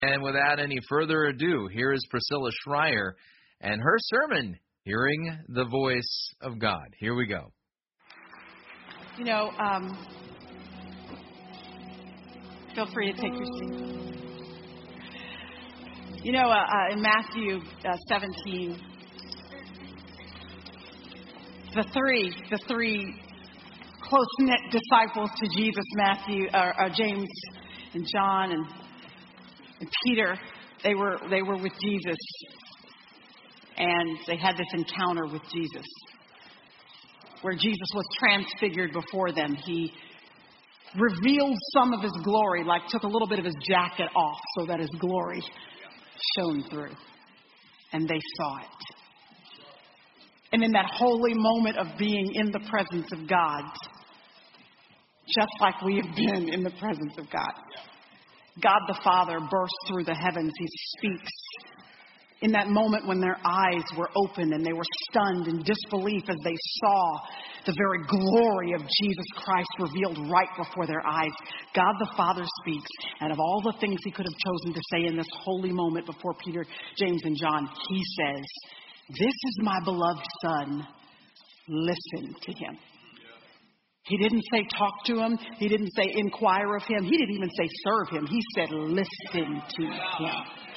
And without any further ado, here is Priscilla Schreier and her sermon, Hearing the Voice of God. Here we go. You know, feel free to take your seat. You know, in Matthew 17, the three close-knit disciples to Jesus, James and John and Peter, they were with Jesus, and they had this encounter with Jesus where Jesus was transfigured before them. He revealed some of his glory, like took a little bit of his jacket off so that his glory shone through, and they saw it. And in that holy moment of being in the presence of God, just like we have been in the presence of God, God the Father bursts through the heavens. He speaks. In that moment when their eyes were open and they were stunned in disbelief as they saw the very glory of Jesus Christ revealed right before their eyes, God the Father speaks. And of all the things he could have chosen to say in this holy moment before Peter, James, and John, he says, "This is my beloved Son. Listen to him." He didn't say talk to him. He didn't say inquire of him. He didn't even say serve him. He said listen to him.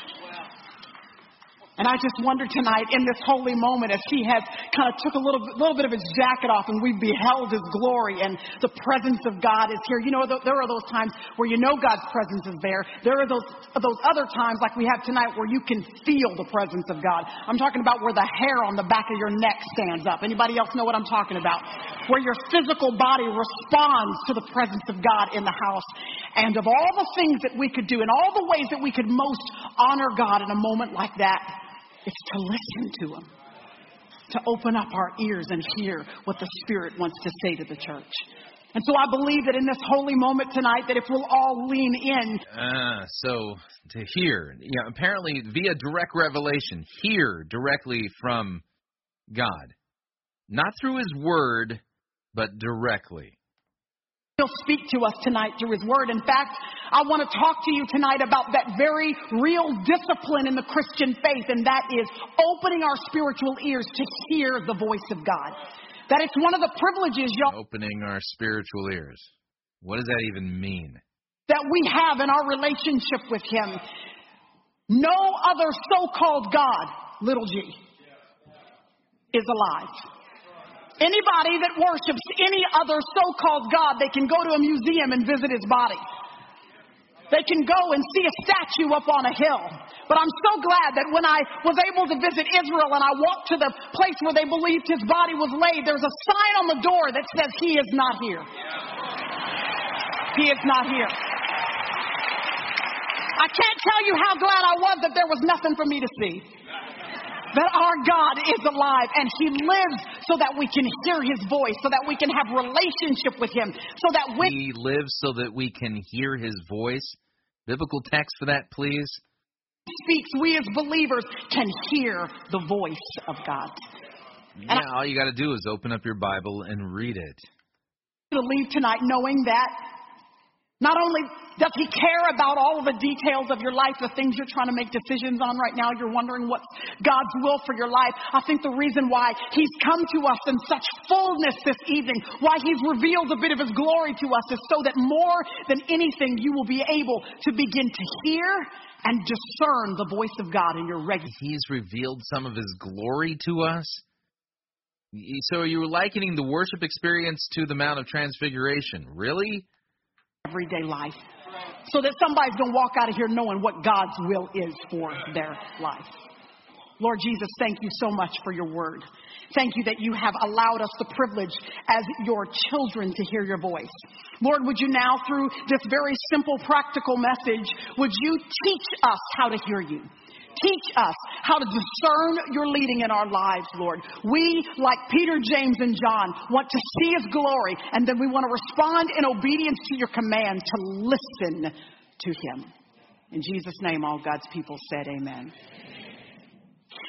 And I just wonder tonight in this holy moment as he has kind of took a little bit of his jacket off and we've beheld his glory and the presence of God is here. You know, there are those times where you know God's presence is there. There are those other times like we have tonight where you can feel the presence of God. I'm talking about where the hair on the back of your neck stands up. Anybody else know what I'm talking about? Where your physical body responds to the presence of God in the house. And of all the things that we could do and all the ways that we could most honor God in a moment like that, it's to listen to him, to open up our ears and hear what the Spirit wants to say to the church. And so I believe that in this holy moment tonight, that if we'll all lean in. So to hear, apparently via direct revelation, hear directly from God. Not through his word, but directly. He'll speak to us tonight through his word. In fact, I want to talk to you tonight about that very real discipline in the Christian faith, and that is opening our spiritual ears to hear the voice of God. That it's one of the privileges, y'all. Opening our spiritual ears. What does that even mean? That we have in our relationship with him. No other so-called God, little g, is alive. Anybody that worships any other so-called God, they can go to a museum and visit his body. They can go and see a statue up on a hill. But I'm so glad that when I was able to visit Israel and I walked to the place where they believed his body was laid, there's a sign on the door that says, "He is not here." He is not here. I can't tell you how glad I was that there was nothing for me to see. That our God is alive and he lives so that we can hear his voice, so that we can have relationship with him, so that he lives so that we can hear his voice. Biblical text for that, please. Speaks, we as believers can hear the voice of God. Yeah, all you got to do is open up your Bible and read it. To leave tonight knowing that not only does he care about all of the details of your life, the things you're trying to make decisions on right now, you're wondering what's God's will for your life. I think the reason why he's come to us in such fullness this evening, why he's revealed a bit of his glory to us, is so that more than anything, you will be able to begin to hear and discern the voice of God in your regular. He's revealed some of his glory to us. So you were likening the worship experience to the Mount of Transfiguration. Really? Everyday life. So that somebody's going to walk out of here knowing what God's will is for their life. Lord Jesus, thank you so much for your word. Thank you that you have allowed us the privilege as your children to hear your voice. Lord, would you now, through this very simple, practical message, would you teach us how to hear you? Teach us how to discern your leading in our lives, Lord. We, like Peter, James, and John, want to see his glory, and then we want to respond in obedience to your command to listen to him. In Jesus' name, all God's people said amen.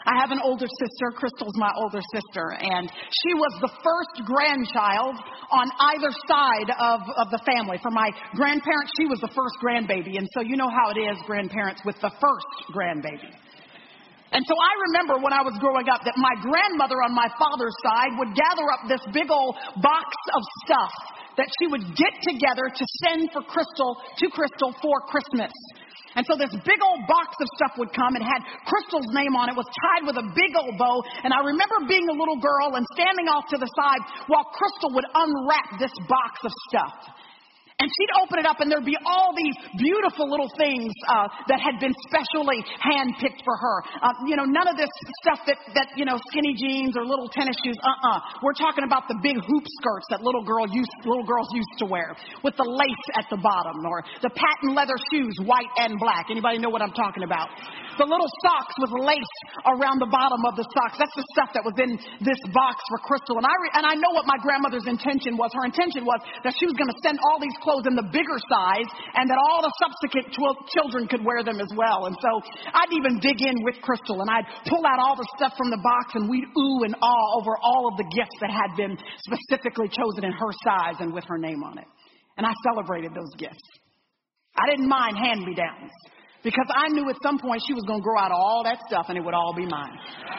I have an older sister. Crystal's my older sister, and she was the first grandchild on either side of the family. For my grandparents, she was the first grandbaby, and so you know how it is, grandparents, with the first grandbaby. And so I remember when I was growing up that my grandmother on my father's side would gather up this big old box of stuff that she would get together to send to Crystal for Christmas. And so this big old box of stuff would come and had Crystal's name on it, was tied with a big old bow. And I remember being a little girl and standing off to the side while Crystal would unwrap this box of stuff. And she'd open it up and there'd be all these beautiful little things that had been specially handpicked for her. None of this stuff that skinny jeans or little tennis shoes. We're talking about the big hoop skirts that little girls used to wear with the lace at the bottom, or the patent leather shoes, white and black. Anybody know what I'm talking about? The little socks with lace around the bottom of the socks. That's the stuff that was in this box for Crystal. And I know what my grandmother's intention was. Her intention was that she was going to send all these clothes in the bigger size and that all the subsequent children could wear them as well. And so I'd even dig in with Crystal and I'd pull out all the stuff from the box and we'd ooh and ah over all of the gifts that had been specifically chosen in her size and with her name on it. And I celebrated those gifts. I didn't mind hand-me-downs, because I knew at some point she was going to grow out of all that stuff and it would all be mine.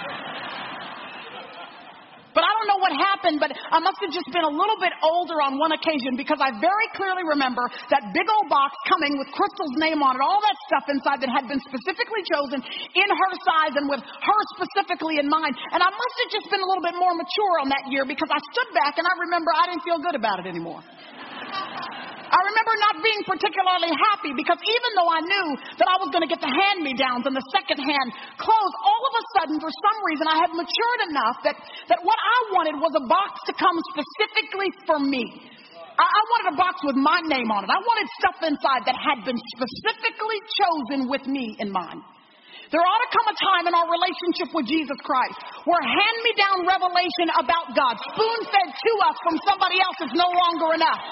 But I don't know what happened, but I must have just been a little bit older on one occasion, because I very clearly remember that big old box coming with Crystal's name on it, all that stuff inside that had been specifically chosen in her size and with her specifically in mind. And I must have just been a little bit more mature on that year, because I stood back and I remember I didn't feel good about it anymore. I remember not being particularly happy, because even though I knew that I was going to get the hand-me-downs and the second-hand clothes, all of a sudden, for some reason, I had matured enough that what I wanted was a box to come specifically for me. I wanted a box with my name on it. I wanted stuff inside that had been specifically chosen with me in mind. There ought to come a time in our relationship with Jesus Christ where hand-me-down revelation about God, spoon-fed to us from somebody else, is no longer enough.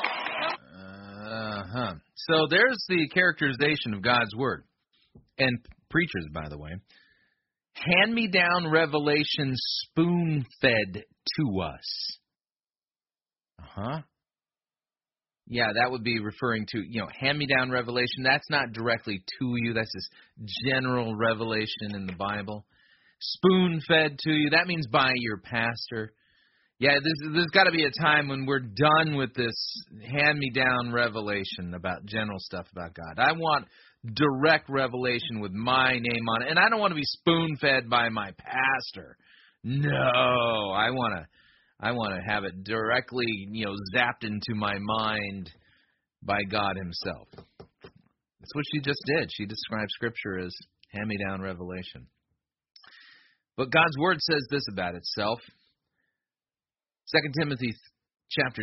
So there's the characterization of God's Word. And preachers, by the way. Hand-me-down revelation spoon-fed to us. Yeah, that would be referring to, hand-me-down revelation. That's not directly to you. That's this general revelation in the Bible. Spoon-fed to you. That means by your pastor. Yeah, there's got to be a time when we're done with this hand-me-down revelation about general stuff about God. I want direct revelation with my name on it. And I don't want to be spoon-fed by my pastor. No, I want to have it directly, zapped into my mind by God himself. That's what she just did. She described Scripture as hand-me-down revelation. But God's Word says this about itself. 2 Timothy chapter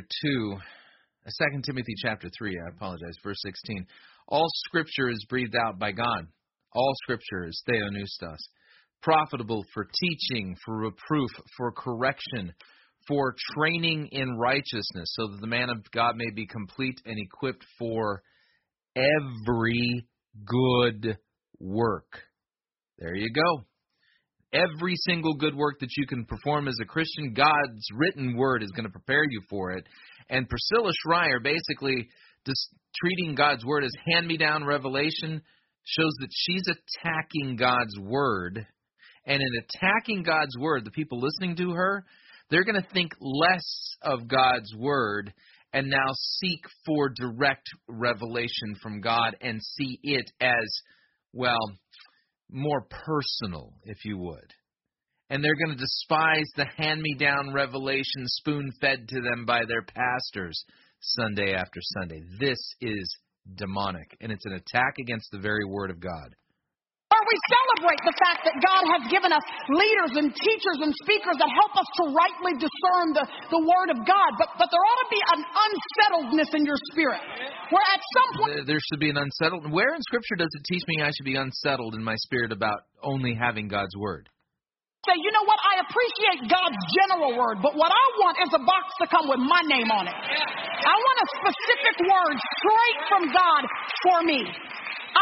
3, verse 16. All Scripture is breathed out by God. All Scripture is theonoustos, profitable for teaching, for reproof, for correction, for training in righteousness, so that the man of God may be complete and equipped for every good work. There you go. Every single good work that you can perform as a Christian, God's written word is going to prepare you for it. And Priscilla Schreier, basically just treating God's word as hand-me-down revelation, shows that she's attacking God's word. And in attacking God's word, the people listening to her, they're going to think less of God's word and now seek for direct revelation from God and see it as, more personal, if you would. And they're going to despise the hand-me-down revelation spoon-fed to them by their pastors Sunday after Sunday. This is demonic, and it's an attack against the very Word of God. Or we celebrate the fact that God has given us leaders and teachers and speakers that help us to rightly discern the Word of God. But there ought to be an unsettledness in your spirit. Where at some point... There should be an unsettled... Where in Scripture does it teach me I should be unsettled in my spirit about only having God's Word? Say, you know what? I appreciate God's general word, but what I want is a box to come with my name on it. I want a specific word straight from God for me. I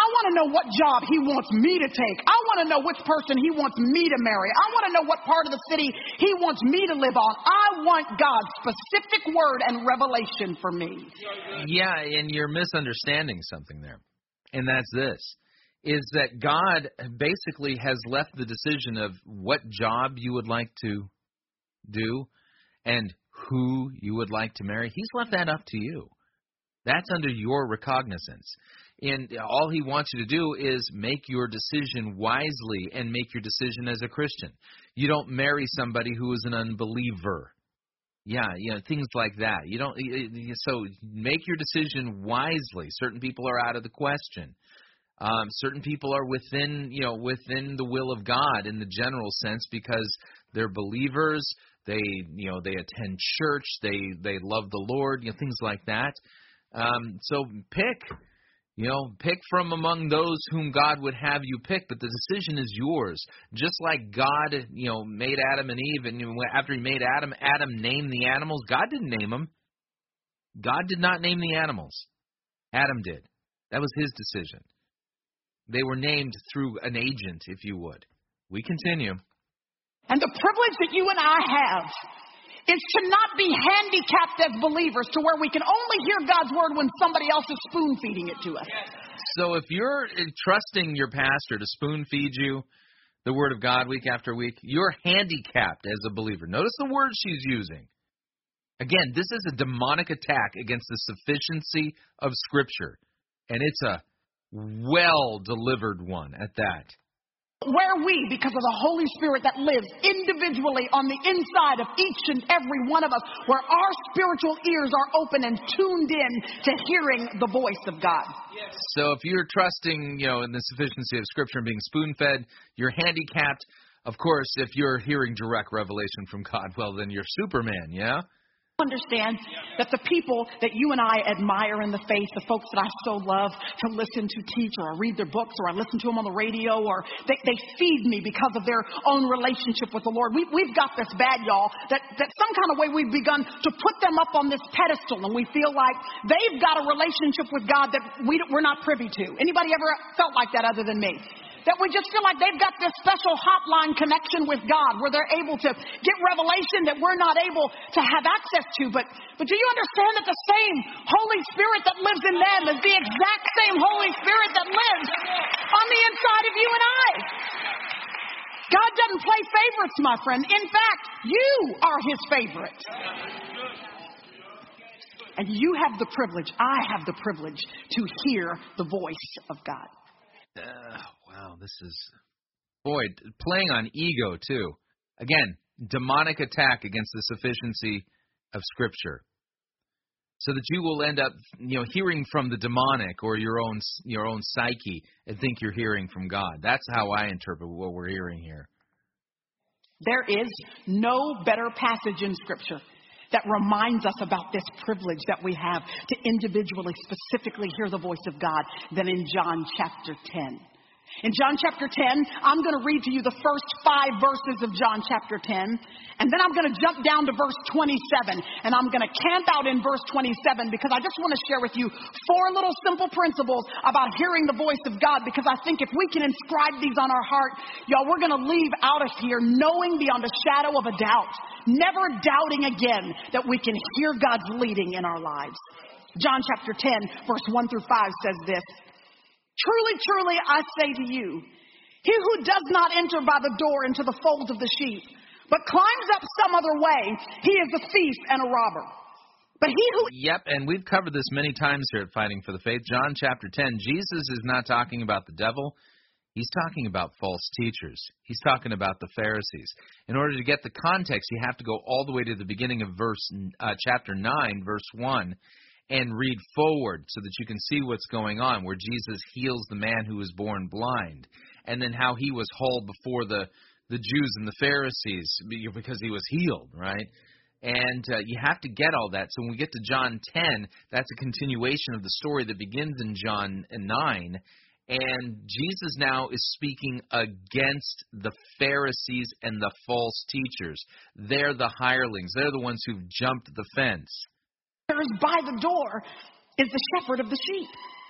want to know what job he wants me to take. I want to know which person he wants me to marry. I want to know what part of the city he wants me to live on. I want God's specific word and revelation for me. Yeah, and you're misunderstanding something there. And that's this, is that God basically has left the decision of what job you would like to do and who you would like to marry. He's left that up to you. That's under your recognizance. And all he wants you to do is make your decision wisely and make your decision as a Christian. You don't marry somebody who is an unbeliever. Yeah, things like that. You don't. So make your decision wisely. Certain people are out of the question. Certain people are within the will of God in the general sense because they're believers. They attend church. They love the Lord. Things like that. So pick from among those whom God would have you pick, but the decision is yours. Just like God, made Adam and Eve, and after he made Adam, Adam named the animals. God didn't name them. God did not name the animals. Adam did. That was his decision. They were named through an agent, if you would. We continue. And the privilege that you and I have is to not be handicapped as believers to where we can only hear God's word when somebody else is spoon-feeding it to us. So if you're trusting your pastor to spoon-feed you the word of God week after week, you're handicapped as a believer. Notice the word she's using. Again, this is a demonic attack against the sufficiency of Scripture, and it's a well-delivered one at that. Where we, because of the Holy Spirit that lives individually on the inside of each and every one of us, where our spiritual ears are open and tuned in to hearing the voice of God. Yes. So if you're trusting, in the sufficiency of Scripture and being spoon-fed, you're handicapped. Of course, if you're hearing direct revelation from God, well, then you're Superman, yeah? Understand that the people that you and I admire in the faith, the folks that I so love to listen to teach, or I read their books, or I listen to them on the radio, or they feed me because of their own relationship with the Lord. We've got this bad, y'all, that some kind of way we've begun to put them up on this pedestal, and we feel like they've got a relationship with God that we're not privy to. Anybody ever felt like that other than me? That we just feel like they've got this special hotline connection with God where they're able to get revelation that we're not able to have access to. But do you understand that the same Holy Spirit that lives in them is the exact same Holy Spirit that lives on the inside of you and I? God doesn't play favorites, my friend. In fact, you are his favorite. And you have the privilege, I have the privilege to hear the voice of God. Wow, this is, playing on ego, too. Again, demonic attack against the sufficiency of Scripture. So that you will end up, hearing from the demonic or your own psyche and think you're hearing from God. That's how I interpret what we're hearing here. There is no better passage in Scripture that reminds us about this privilege that we have to individually, specifically hear the voice of God than in John chapter 10. In John chapter 10, I'm going to read to you the first 5 verses of John chapter 10, and then I'm going to jump down to verse 27, and I'm going to camp out in verse 27 because I just want to share with you 4 little simple principles about hearing the voice of God, because I think if we can inscribe these on our heart, y'all, we're going to leave out of here knowing beyond a shadow of a doubt, never doubting again that we can hear God's leading in our lives. John chapter 10, verse 1 through 5 says this. Truly, truly, I say to you, he who does not enter by the door into the fold of the sheep, but climbs up some other way, he is a thief and a robber. But he who... Yep, and we've covered this many times here at Fighting for the Faith. John chapter 10, Jesus is not talking about the devil. He's talking about false teachers. He's talking about the Pharisees. In order to get the context, you have to go all the way to the beginning of chapter 9, verse 1, and read forward so that you can see what's going on, where Jesus heals the man who was born blind, and then how he was hauled before the Jews and the Pharisees because he was healed, right? And you have to get all that. So when we get to John 10, that's a continuation of the story that begins in John 9, and Jesus now is speaking against the Pharisees and the false teachers. They're the hirelings. They're the ones who've jumped the fence. By the door is the shepherd of the sheep.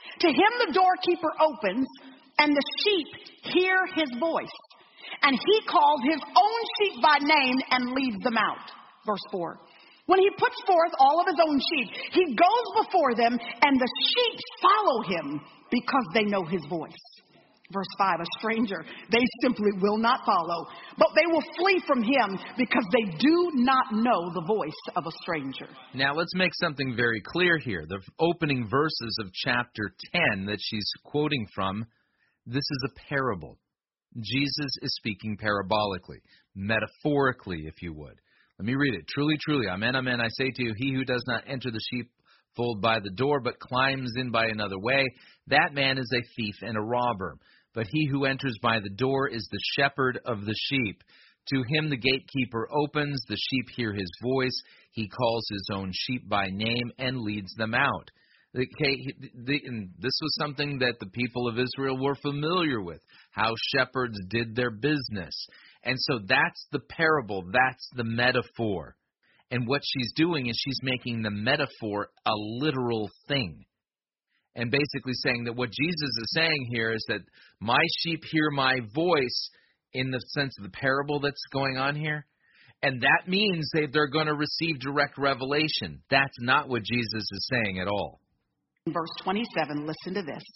To him the doorkeeper opens, and the sheep hear his voice. And he calls his own sheep by name and leads them out. Verse 4. When he puts forth all of his own sheep, he goes before them, and the sheep follow him because they know his voice. Verse 5, a stranger they simply will not follow, but they will flee from him because they do not know the voice of a stranger. Now let's make something very clear here. The opening verses of chapter 10 that she's quoting from, this is a parable. Jesus is speaking parabolically, metaphorically, if you would. Let me read it. Truly, truly, amen, amen, I say to you, he who does not enter the sheepfold by the door, but climbs in by another way, that man is a thief and a robber. But he who enters by the door is the shepherd of the sheep. To him the gatekeeper opens, the sheep hear his voice, he calls his own sheep by name and leads them out. Okay, and this was something that the people of Israel were familiar with, how shepherds did their business. And so that's the parable, that's the metaphor. And what she's doing is she's making the metaphor a literal thing. And basically saying that what Jesus is saying here is that my sheep hear my voice in the sense of the parable that's going on here. And that means that they're going to receive direct revelation. That's not what Jesus is saying at all. Verse 27, listen to this.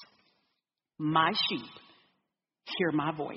My sheep hear my voice.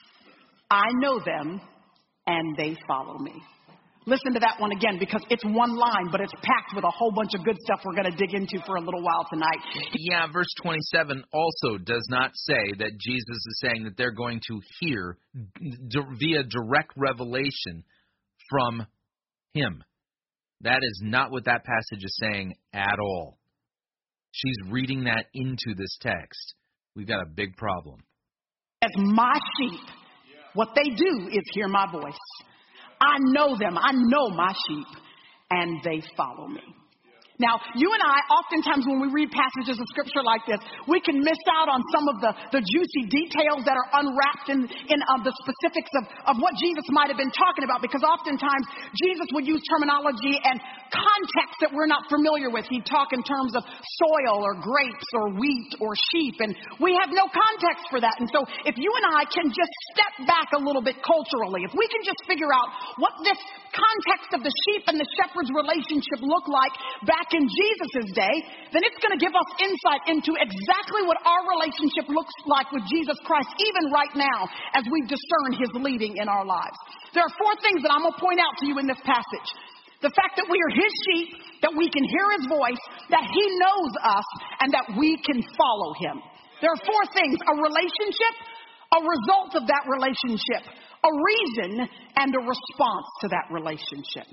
I know them, and they follow me. Listen to that one again, because it's one line, but it's packed with a whole bunch of good stuff we're going to dig into for a little while tonight. Yeah, verse 27 also does not say that Jesus is saying that they're going to hear via direct revelation from him. That is not what that passage is saying at all. She's reading that into this text. We've got a big problem. As my sheep, what they do is hear my voice. I know them. I know my sheep, and they follow me. Now, you and I, oftentimes when we read passages of Scripture like this, we can miss out on some of the juicy details that are unwrapped in the specifics of what Jesus might have been talking about, because oftentimes Jesus would use terminology and context that we're not familiar with. He'd talk in terms of soil or grapes or wheat or sheep, and we have no context for that. And so if you and I can just step back a little bit culturally, if we can just figure out what this context of the sheep and the shepherd's relationship looked like back in Jesus' day, then it's going to give us insight into exactly what our relationship looks like with Jesus Christ, even right now, as we discern his leading in our lives. There are four things that I'm going to point out to you in this passage. The fact that we are his sheep, that we can hear his voice, that he knows us, and that we can follow him. There are four things: a relationship, a result of that relationship, a reason, and a response to that relationship.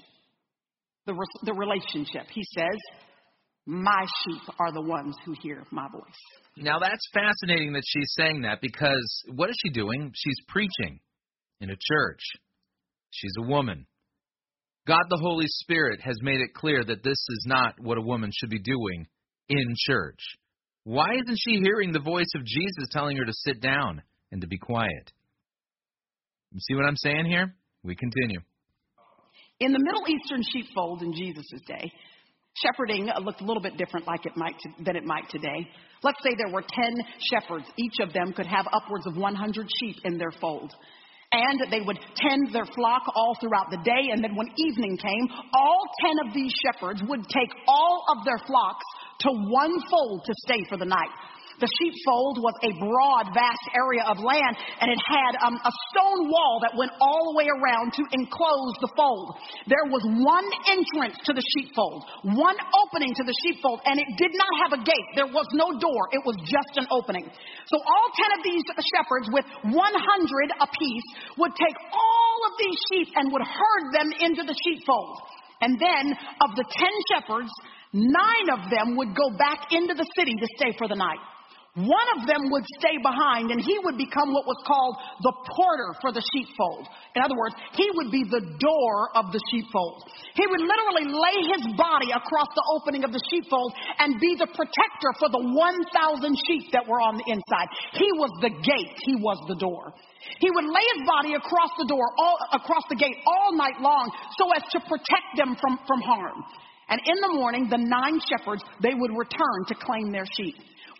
The relationship. He says, my sheep are the ones who hear my voice. Now that's fascinating that she's saying that, because what is she doing? She's preaching in a church. She's a woman. God the Holy Spirit has made it clear that this is not what a woman should be doing in church. Why isn't she hearing the voice of Jesus telling her to sit down and to be quiet? You see what I'm saying here? We continue. In the Middle Eastern sheepfold in Jesus' day, shepherding looked a little bit different than it might today. Let's say there were 10 shepherds. Each of them could have upwards of 100 sheep in their fold. And they would tend their flock all throughout the day. And then when evening came, all 10 of these shepherds would take all of their flocks to one fold to stay for the night. The sheepfold was a broad, vast area of land, and it had a stone wall that went all the way around to enclose the fold. There was one entrance to the sheepfold, one opening to the sheepfold, and it did not have a gate. There was no door. It was just an opening. So all 10 of these shepherds, with 100 apiece, would take all of these sheep and would herd them into the sheepfold. And then of the 10 shepherds, 9 of them would go back into the city to stay for the night. One of them would stay behind, and he would become what was called the porter for the sheepfold. In other words, he would be the door of the sheepfold. He would literally lay his body across the opening of the sheepfold and be the protector for the 1,000 sheep that were on the inside. He was the gate. He was the door. He would lay his body across the door, across the gate all night long, so as to protect them from harm. And in the morning, the 9 shepherds, they would return to claim their sheep.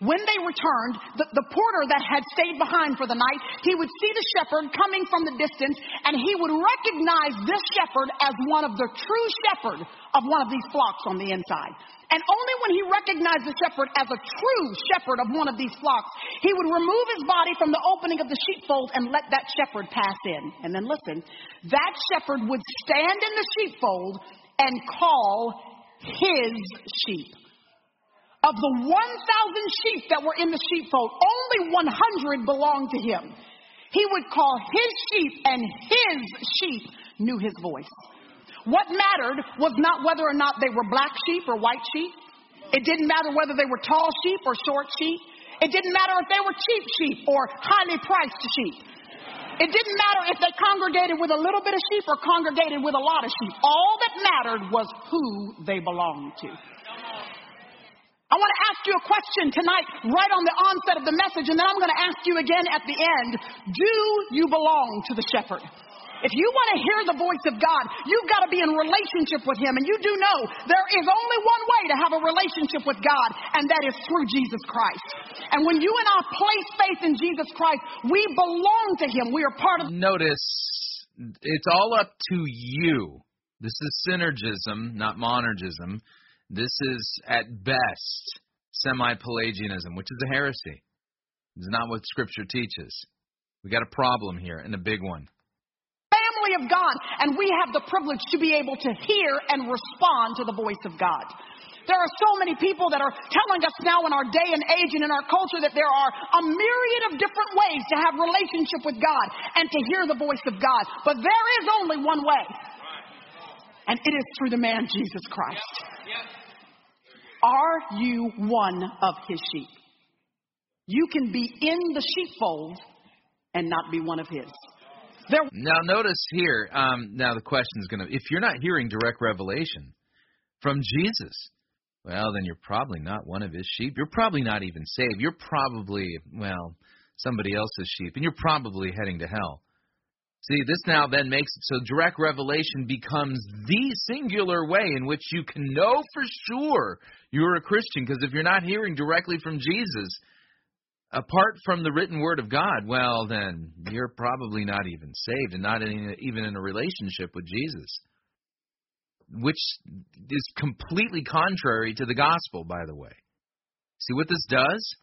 when they returned, the porter that had stayed behind for the night, he would see the shepherd coming from the distance, and he would recognize this shepherd as one of the true shepherd of one of these flocks on the inside. And only when he recognized the shepherd as a true shepherd of one of these flocks, he would remove his body from the opening of the sheepfold and let that shepherd pass in. And then listen, that shepherd would stand in the sheepfold and call his sheep. Of the 1,000 sheep that were in the sheepfold, only 100 belonged to him. He would call his sheep, and his sheep knew his voice. What mattered was not whether or not they were black sheep or white sheep. It didn't matter whether they were tall sheep or short sheep. It didn't matter if they were cheap sheep or highly priced sheep. It didn't matter if they congregated with a little bit of sheep or congregated with a lot of sheep. All that mattered was who they belonged to. I want to ask you a question tonight, right on the onset of the message, and then I'm going to ask you again at the end. Do you belong to the shepherd? If you want to hear the voice of God, you've got to be in relationship with him. And you do know there is only one way to have a relationship with God, and that is through Jesus Christ. And when you and I place faith in Jesus Christ, we belong to him. We are part of... Notice, it's all up to you. This is synergism, not monergism. This is, at best, semi-Pelagianism, which is a heresy. It's not what Scripture teaches. We got a problem here, and a big one. Of God, and we have the privilege to be able to hear and respond to the voice of God. There are so many people that are telling us now in our day and age and in our culture that there are a myriad of different ways to have relationship with God and to hear the voice of God. But there is only one way, and it is through the man Jesus Christ. Are you one of his sheep? You can be in the sheepfold and not be one of his. Now, notice here, now the question is going to, if you're not hearing direct revelation from Jesus, well, then you're probably not one of his sheep. You're probably not even saved. You're probably, well, somebody else's sheep, and you're probably heading to hell. See, this now then makes it so direct revelation becomes the singular way in which you can know for sure you're a Christian, because if you're not hearing directly from Jesus, apart from the written word of God, well, then you're probably not even saved and not even in a relationship with Jesus, which is completely contrary to the gospel, by the way. See what this does?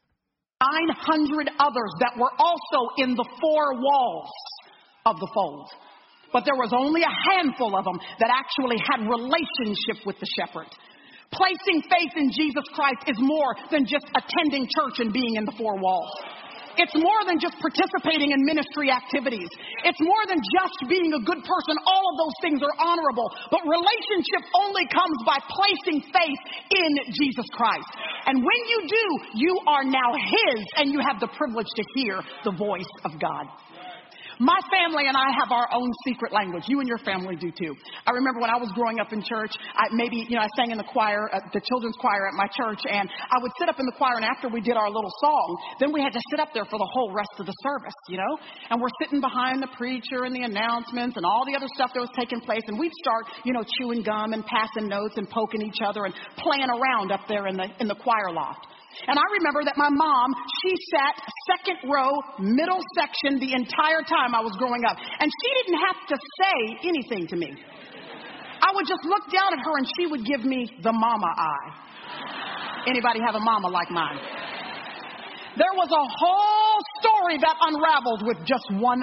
900 others that were also in the four walls of the fold. But there was only a handful of them that actually had relationship with the shepherd. Placing faith in Jesus Christ is more than just attending church and being in the four walls. It's more than just participating in ministry activities. It's more than just being a good person. All of those things are honorable. But relationship only comes by placing faith in Jesus Christ. And when you do, you are now his, and you have the privilege to hear the voice of God. My family and I have our own secret language. You and your family do too. I remember when I was growing up in church, I sang in the choir, the children's choir at my church, and I would sit up in the choir, and after we did our little song, then we had to sit up there for the whole rest of the service, and we're sitting behind the preacher and the announcements and all the other stuff that was taking place, and we'd start, chewing gum and passing notes and poking each other and playing around up there in the choir loft. And I remember that my mom, she sat second row, middle section the entire time I was growing up. And she didn't have to say anything to me. I would just look down at her and she would give me the mama eye. Anybody have a mama like mine? There was a whole story that unraveled with just one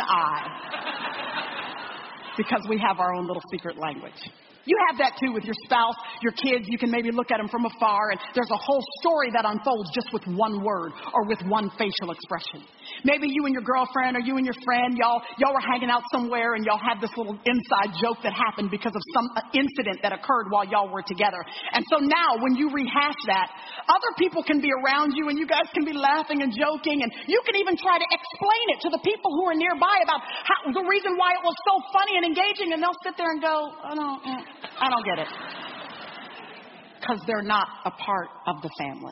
eye. Because we have our own little secret language. You have that too with your spouse, your kids. You can maybe look at them from afar, and there's a whole story that unfolds just with one word or with one facial expression. Maybe you and your girlfriend or you and your friend, y'all were hanging out somewhere, and y'all had this little inside joke that happened because of some incident that occurred while y'all were together. And so now when you rehash that, other people can be around you, and you guys can be laughing and joking, and you can even try to explain it to the people who are nearby about the reason why it was so funny and engaging, and they'll sit there and go, I don't get it. Because they're not a part of the family.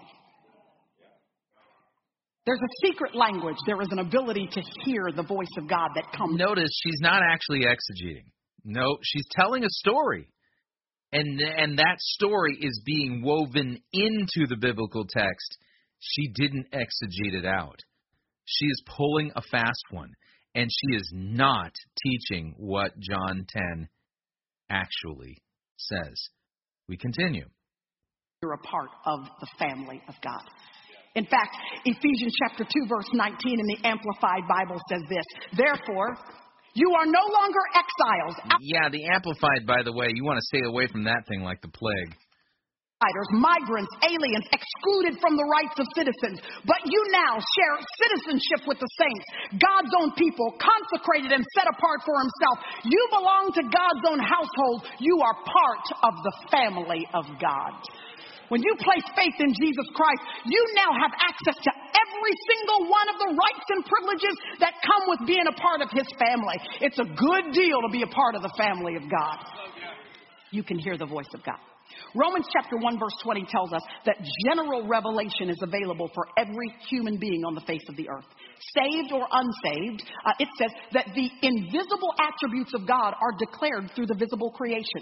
There's a secret language. There is an ability to hear the voice of God that comes. Notice she's not actually exegeting. No, she's telling a story. And that story is being woven into the biblical text. She didn't exegete it out. She is pulling a fast one, and she is not teaching what John 10 actually says. We continue. You're a part of the family of God. In fact, Ephesians chapter 2, verse 19 in the Amplified Bible says this, therefore, you are no longer exiles. Yeah, the Amplified, by the way, you want to stay away from that thing like the plague. Migrants, aliens, excluded from the rights of citizens. But you now share citizenship with the saints, God's own people, consecrated and set apart for himself. You belong to God's own household. You are part of the family of God. When you place faith in Jesus Christ, you now have access to every single one of the rights and privileges that come with being a part of his family. It's a good deal to be a part of the family of God. You can hear the voice of God. Romans chapter 1 verse 20 tells us that general revelation is available for every human being on the face of the earth. Saved or unsaved, it says that the invisible attributes of God are declared through the visible creation.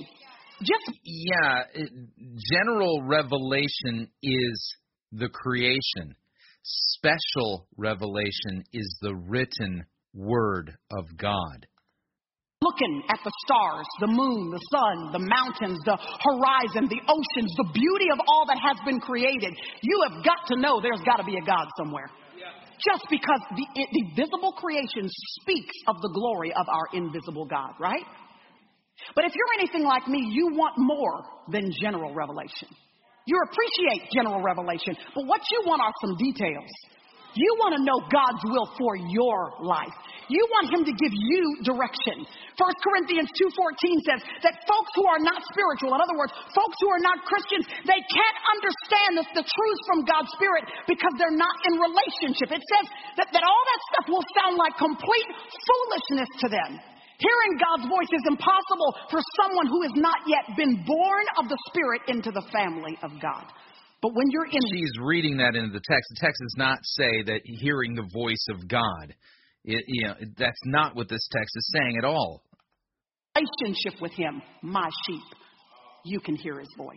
General revelation is the creation. Special revelation is the written word of God. Looking at the stars, the moon, the sun, the mountains, the horizon, the oceans, the beauty of all that has been created, you have got to know there's got to be a God somewhere. Just because the visible creation speaks of the glory of our invisible God, right? But if you're anything like me, you want more than general revelation. You appreciate general revelation, but what you want are some details. You want to know God's will for your life. You want him to give you direction. 1 Corinthians 2:14 says that folks who are not spiritual, in other words, folks who are not Christians, they can't understand the truths from God's Spirit because they're not in relationship. It says that all that stuff will sound like complete foolishness to them. Hearing God's voice is impossible for someone who has not yet been born of the Spirit into the family of God. But when you're in... She's reading that into the text. The text does not say that hearing the voice of God. That's not what this text is saying at all. Relationship with him, my sheep, you can hear his voice.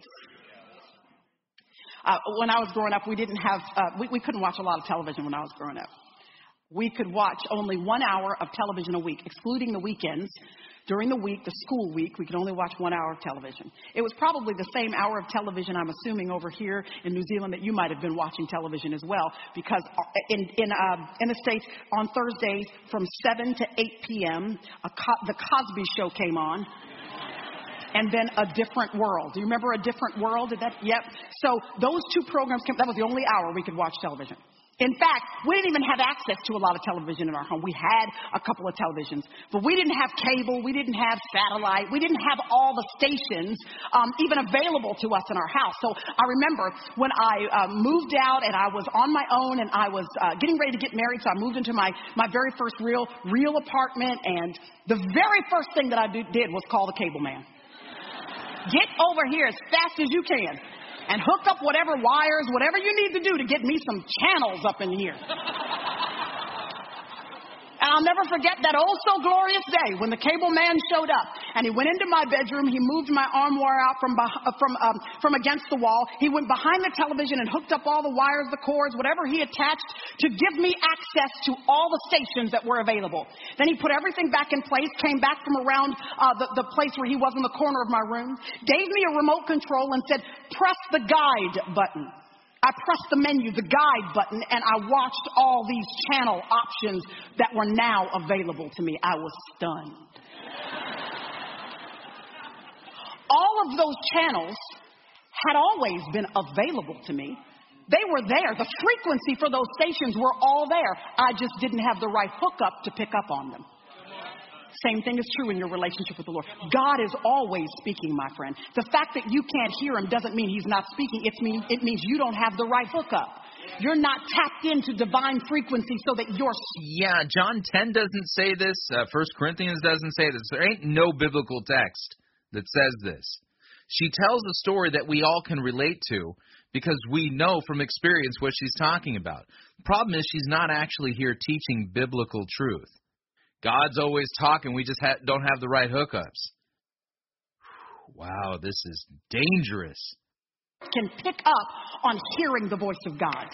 When I was growing up, we didn't have... we couldn't watch a lot of television when I was growing up. We could watch only 1 hour of television a week, excluding the weekends. During the week, the school week, we could only watch 1 hour of television. It was probably the same hour of television, I'm assuming, over here in New Zealand that you might have been watching television as well, because in the States, on Thursdays from 7 to 8 p.m., the Cosby Show came on. And then A Different World. Do you remember A Different World? Yep. So those two programs that was the only hour we could watch television. In fact, we didn't even have access to a lot of television in our home. We had a couple of televisions, but we didn't have cable. We didn't have satellite. We didn't have all the stations even available to us in our house. So I remember when I moved out and I was on my own and I was getting ready to get married. So I moved into my very first real apartment. And the very first thing that I did was call the cable man. Get over here as fast as you can and hook up whatever wires, whatever you need to do to get me some channels up in here. And I'll never forget that oh so glorious day when the cable man showed up and he went into my bedroom. He moved my armoire out from against the wall. He went behind the television and hooked up all the wires, the cords, whatever he attached to give me access to all the stations that were available. Then he put everything back in place, came back from around the place where he was in the corner of my room, gave me a remote control and said, press the guide button. I pressed the menu, the guide button, and I watched all these channel options that were now available to me. I was stunned. All of those channels had always been available to me. They were there. The frequency for those stations were all there. I just didn't have the right hookup to pick up on them. Same thing is true in your relationship with the Lord. God is always speaking, my friend. The fact that you can't hear him doesn't mean he's not speaking. It means you don't have the right hookup. You're not tapped into divine frequency so that you're... Yeah, John 10 doesn't say this. 1 Corinthians doesn't say this. There ain't no biblical text that says this. She tells a story that we all can relate to because we know from experience what she's talking about. The problem is she's not actually here teaching biblical truth. God's always talking. We just don't have the right hookups. Wow, this is dangerous. can pick up on hearing the voice of God.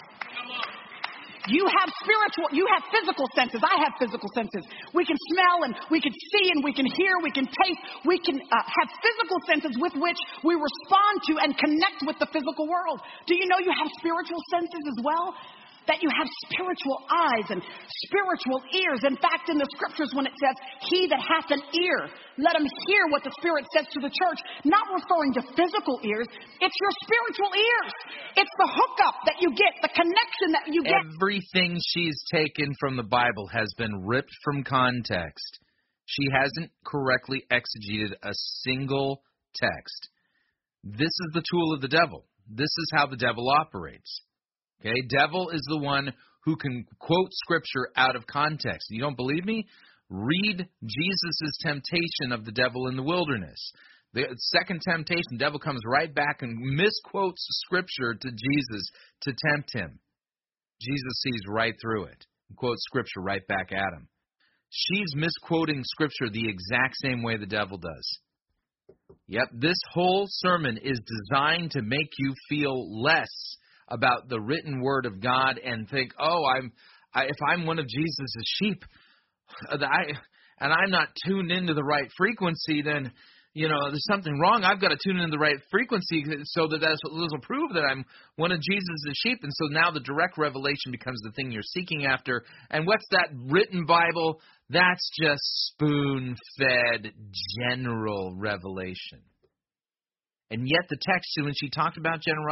You have physical senses. I have physical senses. We can smell and we can see and we can hear, we can taste. We can have physical senses with which we respond to and connect with the physical world. Do you know you have spiritual senses as well? That you have spiritual eyes and spiritual ears. In fact, in the scriptures when it says, he that hath an ear, let him hear what the Spirit says to the church, not referring to physical ears, it's your spiritual ears. It's the hookup that you get, the connection that you get. Everything she's taken from the Bible has been ripped from context. She hasn't correctly exegeted a single text. This is the tool of the devil. This is how the devil operates. Okay, devil is the one who can quote Scripture out of context. You don't believe me? Read Jesus' temptation of the devil in the wilderness. The second temptation, devil comes right back and misquotes Scripture to Jesus to tempt him. Jesus sees right through it and quotes Scripture right back at him. She's misquoting Scripture the exact same way the devil does. Yep, this whole sermon is designed to make you feel less about the written word of God and think, if I'm one of Jesus' sheep, and I'm not tuned into the right frequency, then, there's something wrong. I've got to tune into the right frequency so that this will prove that I'm one of Jesus' sheep. And so now the direct revelation becomes the thing you're seeking after. And what's that written Bible? That's just spoon-fed general revelation. And yet the text, when she talked about general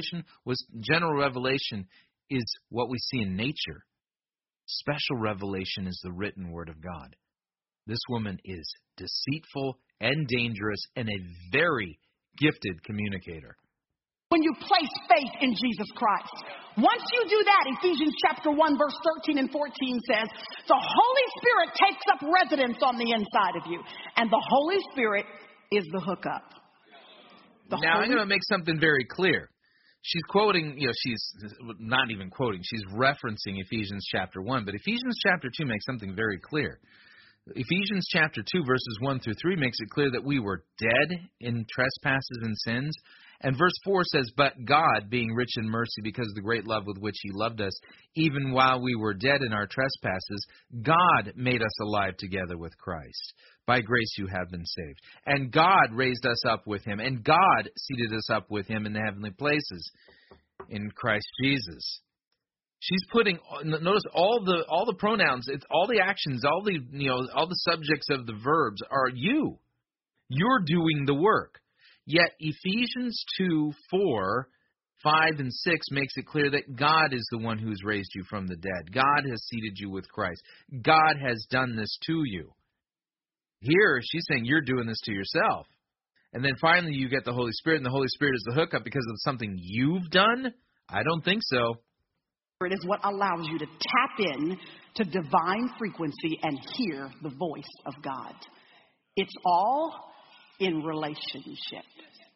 revelation is what we see in nature. Special revelation is the written word of God. This woman is deceitful and dangerous and a very gifted communicator. When you place faith in Jesus Christ, once you do that, Ephesians chapter 1, verse 13 and 14 says, the Holy Spirit takes up residence on the inside of you. And the Holy Spirit is the hookup. Now, I'm going to make something very clear. She's quoting, she's not even quoting, she's referencing Ephesians chapter 1, but Ephesians chapter 2 makes something very clear. Ephesians chapter 2, verses 1 through 3 makes it clear that we were dead in trespasses and sins. And verse 4 says, but God, being rich in mercy because of the great love with which he loved us, even while we were dead in our trespasses, God made us alive together with Christ. By grace you have been saved. And God raised us up with him, and God seated us up with him in the heavenly places in Christ Jesus. She's putting, notice all the pronouns, it's all the actions, all the subjects of the verbs are you. You're doing the work. Yet Ephesians 2, 4, 5, and 6 makes it clear that God is the one who's raised you from the dead. God has seated you with Christ. God has done this to you. Here, she's saying you're doing this to yourself. And then finally you get the Holy Spirit, and the Holy Spirit is the hookup because of something you've done? I don't think so. It is what allows you to tap in to divine frequency and hear the voice of God. It's all in relationship.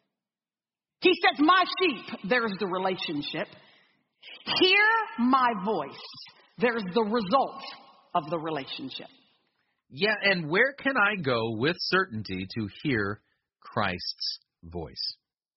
He says, my sheep, there's the relationship. Hear my voice. There's the result of the relationship. Yeah, and where can I go with certainty to hear Christ's voice?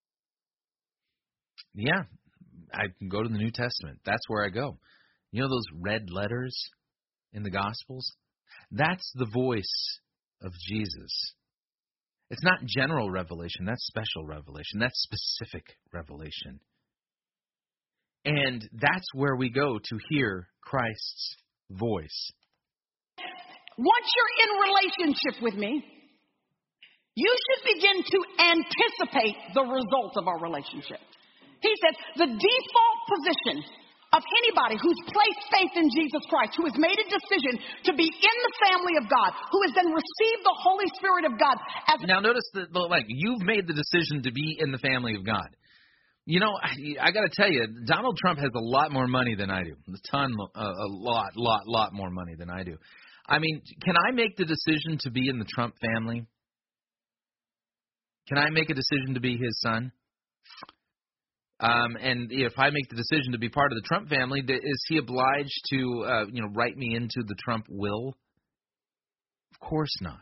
Yeah, I can go to the New Testament. That's where I go. You know those red letters in the Gospels? That's the voice of Jesus. It's not general revelation. That's special revelation. That's specific revelation. And that's where we go to hear Christ's voice. Once you're in relationship with me, you should begin to anticipate the result of our relationship. He says the default position of anybody who's placed faith in Jesus Christ, who has made a decision to be in the family of God, who has then received the Holy Spirit of God. Now notice that, you've made the decision to be in the family of God. You know, I got to tell you, Donald Trump has a lot more money than I do. A lot more money than I do. I mean, can I make the decision to be in the Trump family? Can I make a decision to be his son? And if I make the decision to be part of the Trump family, is he obliged to, write me into the Trump will? Of course not.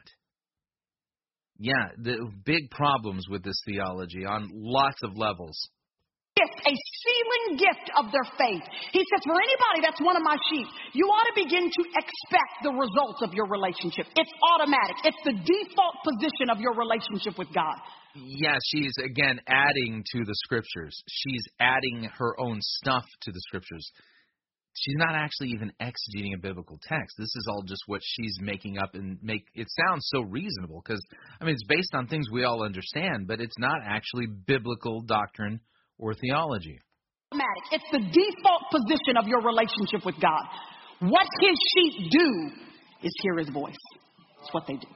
Yeah, the big problems with this theology on lots of levels. a sealing gift of their faith. He says, for anybody that's one of my sheep, you ought to begin to expect the results of your relationship. It's automatic. It's the default position of your relationship with God. Yeah, she's, again, adding to the Scriptures. She's adding her own stuff to the Scriptures. She's not actually even exegeting a biblical text. This is all just what she's making up, and it sounds so reasonable because, I mean, it's based on things we all understand, but it's not actually biblical doctrine or theology. It's the default position of your relationship with God. What his sheep do is hear his voice. It's what they do.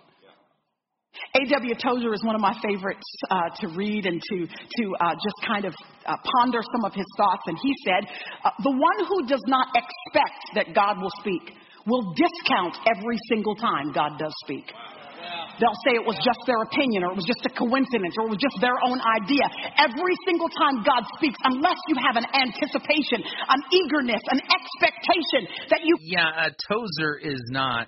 A.W. Tozer is one of my favorites to read and to just kind of ponder some of his thoughts. And he said, the one who does not expect that God will speak will discount every single time God does speak. They'll say it was just their opinion, or it was just a coincidence, or it was just their own idea. Every single time God speaks, unless you have an anticipation, an eagerness, an expectation that you... Yeah, Tozer is not,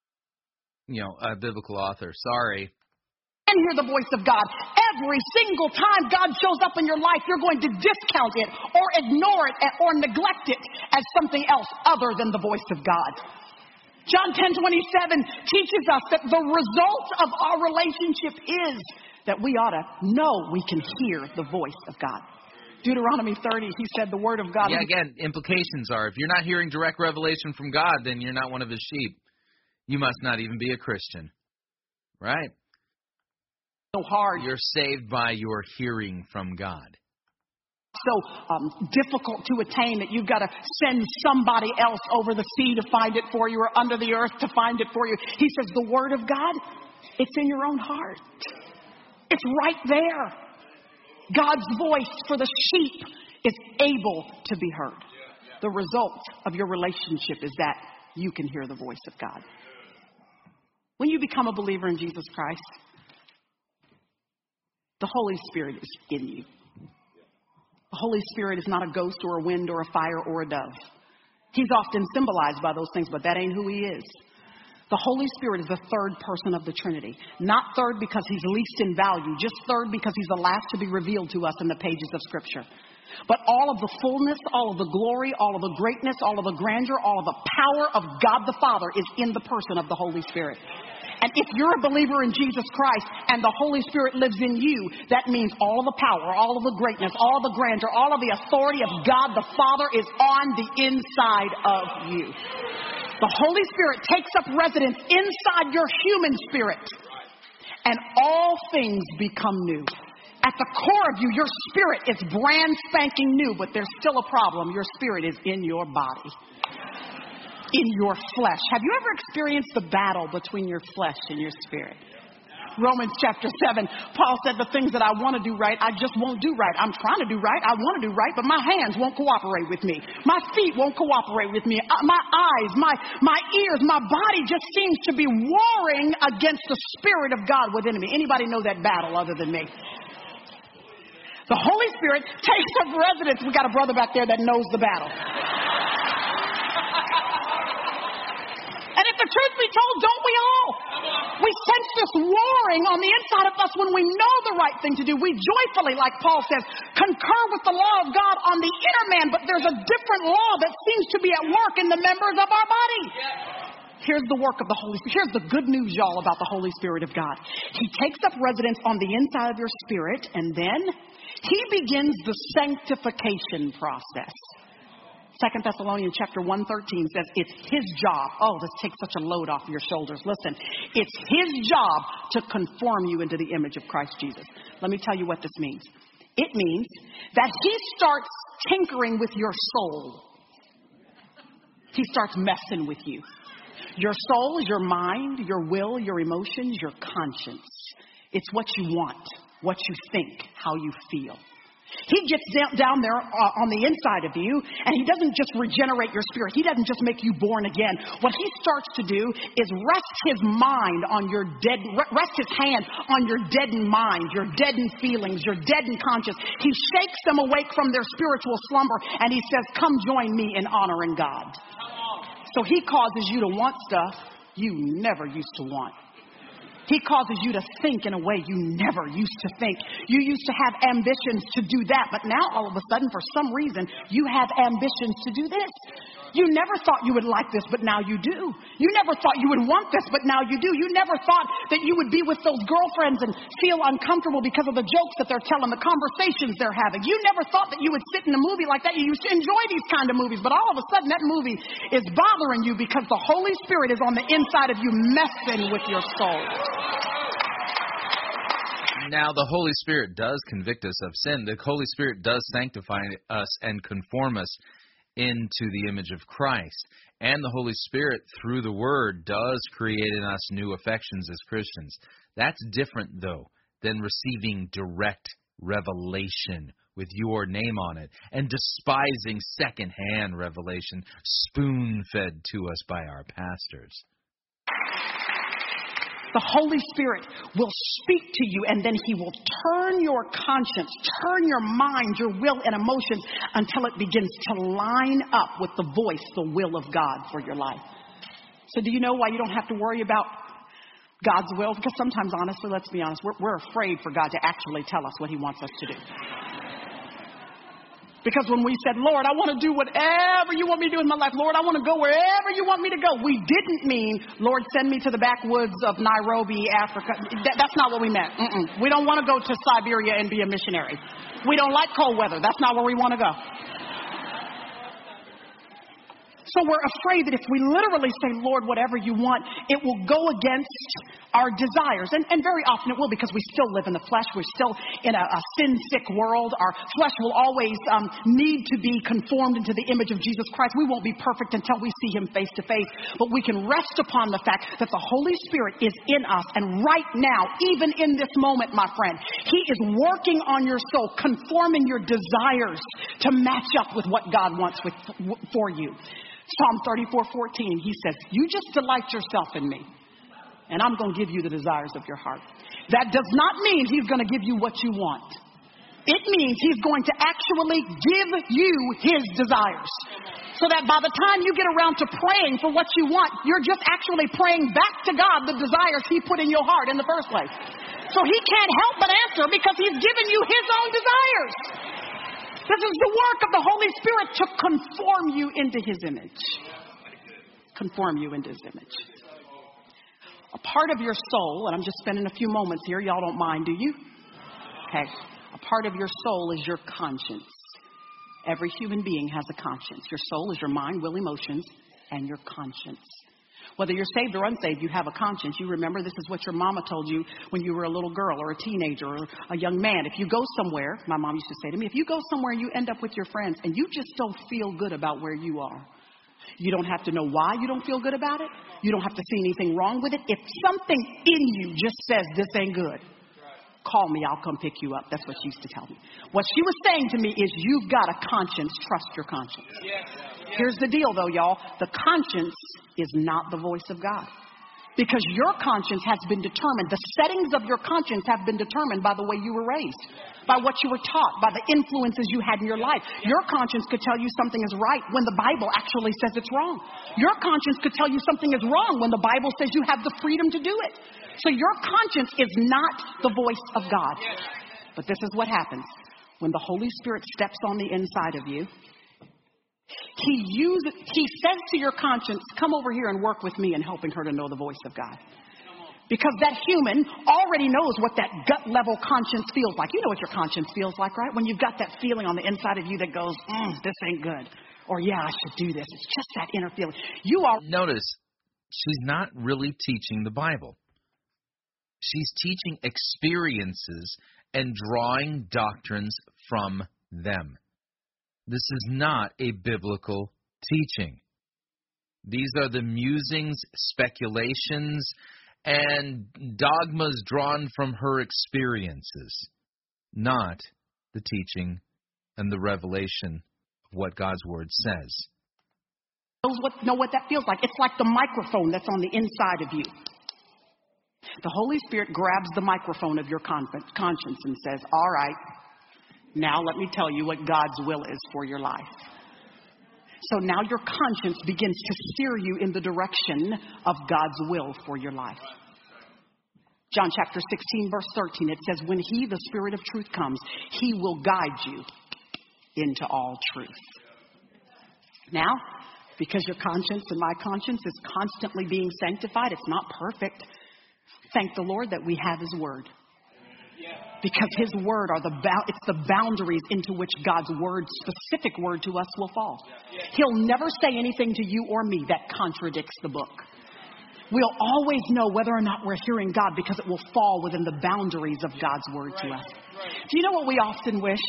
a biblical author. Sorry. And hear the voice of God. Every single time God shows up in your life, you're going to discount it or ignore it or neglect it as something else other than the voice of God. John 10:27 teaches us that the result of our relationship is that we ought to know we can hear the voice of God. Deuteronomy 30, he said the word of God. Yeah, again, implications are if you're not hearing direct revelation from God, then you're not one of his sheep. You must not even be a Christian. Right? So hard. You're saved by your hearing from God. So difficult to attain that you've got to send somebody else over the sea to find it for you or under the earth to find it for you. He says the word of God, it's in your own heart. It's right there. God's voice for the sheep is able to be heard. The result of your relationship is that you can hear the voice of God. When you become a believer in Jesus Christ, the Holy Spirit is in you. The Holy Spirit is not a ghost or a wind or a fire or a dove. He's often symbolized by those things, but that ain't who he is. The Holy Spirit is the third person of the Trinity. Not third because he's least in value, just third because he's the last to be revealed to us in the pages of Scripture. But all of the fullness, all of the glory, all of the greatness, all of the grandeur, all of the power of God the Father is in the person of the Holy Spirit. And if you're a believer in Jesus Christ and the Holy Spirit lives in you, that means all of the power, all of the greatness, all of the grandeur, all of the authority of God the Father is on the inside of you. The Holy Spirit takes up residence inside your human spirit, and all things become new. At the core of you, your spirit is brand spanking new, but there's still a problem. Your spirit is in your body. In your flesh. Have you ever experienced the battle between your flesh and your spirit? Romans chapter 7, Paul said the things that I want to do right, I just won't do right. I'm trying to do right. I want to do right, but my hands won't cooperate with me. My feet won't cooperate with me. My eyes, my ears, my body just seems to be warring against the Spirit of God within me. Anybody know that battle other than me? The Holy Spirit takes up residence. We got a brother back there that knows the battle. And if the truth be told, don't we all? We sense this warring on the inside of us when we know the right thing to do. We joyfully, like Paul says, concur with the law of God on the inner man, but there's a different law that seems to be at work in the members of our body. Here's the work of the Holy Spirit. Here's the good news, y'all, about the Holy Spirit of God. He takes up residence on the inside of your spirit, and then he begins the sanctification process. 2 Thessalonians chapter 1:13 says it's his job. Oh, this takes such a load off your shoulders. Listen, it's his job to conform you into the image of Christ Jesus. Let me tell you what this means. It means that he starts tinkering with your soul. He starts messing with you. Your soul is your mind, your will, your emotions, your conscience. It's what you want, what you think, how you feel. He gets down there on the inside of you, and he doesn't just regenerate your spirit. He doesn't just make you born again. What he starts to do is rest his hand on your deadened mind, your deadened feelings, your deadened conscience. He shakes them awake from their spiritual slumber, and he says, come join me in honoring God. So he causes you to want stuff you never used to want. He causes you to think in a way you never used to think. You used to have ambitions to do that, but now all of a sudden, for some reason, you have ambitions to do this. You never thought you would like this, but now you do. You never thought you would want this, but now you do. You never thought that you would be with those girlfriends and feel uncomfortable because of the jokes that they're telling, the conversations they're having. You never thought that you would sit in a movie like that. You used to enjoy these kind of movies, but all of a sudden that movie is bothering you because the Holy Spirit is on the inside of you, messing with your soul. Now, the Holy Spirit does convict us of sin. The Holy Spirit does sanctify us and conform us into the image of Christ. And the Holy Spirit, through the Word, does create in us new affections as Christians. That's different, though, than receiving direct revelation with your name on it and despising second-hand revelation spoon-fed to us by our pastors. The Holy Spirit will speak to you, and then He will turn your conscience, turn your mind, your will, and emotions until it begins to line up with the voice, the will of God for your life. So do you know why you don't have to worry about God's will? Because sometimes, honestly, let's be honest, we're afraid for God to actually tell us what He wants us to do. Because when we said, Lord, I want to do whatever you want me to do in my life. Lord, I want to go wherever you want me to go. We didn't mean, Lord, send me to the backwoods of Nairobi, Africa. That's not what we meant. We don't want to go to Siberia and be a missionary. We don't like cold weather. That's not where we want to go. So we're afraid that if we literally say, Lord, whatever you want, it will go against our desires. And very often it will, because we still live in the flesh. We're still in a sin-sick world. Our flesh will always need to be conformed into the image of Jesus Christ. We won't be perfect until we see Him face to face. But we can rest upon the fact that the Holy Spirit is in us. And right now, even in this moment, my friend, He is working on your soul, conforming your desires to match up with what God wants for you. Psalm 34:14, He says, you just delight yourself in me, and I'm going to give you the desires of your heart. That does not mean He's going to give you what you want. It means He's going to actually give you His desires. So that by the time you get around to praying for what you want, you're just actually praying back to God the desires He put in your heart in the first place. So He can't help but answer because He's given you His own desires. This is the work of the Holy Spirit to conform you into His image. Conform you into His image. A part of your soul, and I'm just spending a few moments here. Y'all don't mind, do you? Okay. A part of your soul is your conscience. Every human being has a conscience. Your soul is your mind, will, emotions, and your conscience. Whether you're saved or unsaved, you have a conscience. You remember this is what your mama told you when you were a little girl or a teenager or a young man. If you go somewhere, my mom used to say to me, if you go somewhere and you end up with your friends and you just don't feel good about where you are, you don't have to know why you don't feel good about it. You don't have to see anything wrong with it. If something in you just says this ain't good, call me, I'll come pick you up. That's what she used to tell me. What she was saying to me is, you've got a conscience, trust your conscience. Here's the deal though, y'all. The conscience is not the voice of God. Because your conscience has been determined. The settings of your conscience have been determined by the way you were raised, by what you were taught, by the influences you had in your life. Your conscience could tell you something is right when the Bible actually says it's wrong. Your conscience could tell you something is wrong when the Bible says you have the freedom to do it. So your conscience is not the voice of God. But this is what happens. When the Holy Spirit steps on the inside of you, He says to your conscience, come over here and work with me in helping her to know the voice of God. Because that human already knows what that gut level conscience feels like. You know what your conscience feels like, right? When you've got that feeling on the inside of you that goes, this ain't good. Or yeah, I should do this. It's just that inner feeling. Notice, she's not really teaching the Bible. She's teaching experiences and drawing doctrines from them. This is not a biblical teaching. These are the musings, speculations, and dogmas drawn from her experiences, not the teaching and the revelation of what God's Word says. Know what that feels like. It's like the microphone that's on the inside of you. The Holy Spirit grabs the microphone of your conscience and says, all right, now let me tell you what God's will is for your life. So now your conscience begins to steer you in the direction of God's will for your life. John chapter 16, verse 13, it says, when he, the Spirit of truth, comes, he will guide you into all truth. Now, because your conscience and my conscience is constantly being sanctified, it's not perfect. Thank the Lord that we have his word. Because his word are it's the boundaries into which God's word, specific word to us, will fall. He'll never say anything to you or me that contradicts the book. We'll always know whether or not we're hearing God because it will fall within the boundaries of God's word to us. Do you know what we often wish?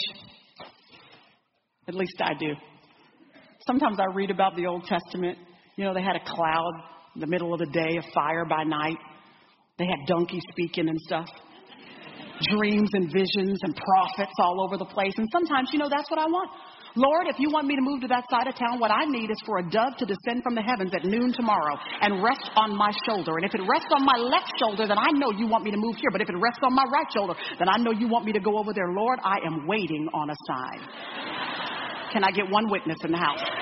At least I do. Sometimes I read about the Old Testament. You know, they had a cloud in the middle of the day, a fire by night. They had donkeys speaking and stuff. Dreams and visions and prophets all over the place. And sometimes, you know, that's what I want. Lord, if you want me to move to that side of town, what I need is for a dove to descend from the heavens at noon tomorrow and rest on my shoulder. And if it rests on my left shoulder, then I know you want me to move here. But if it rests on my right shoulder, then I know you want me to go over there. Lord, I am waiting on a sign. Can I get one witness in the house?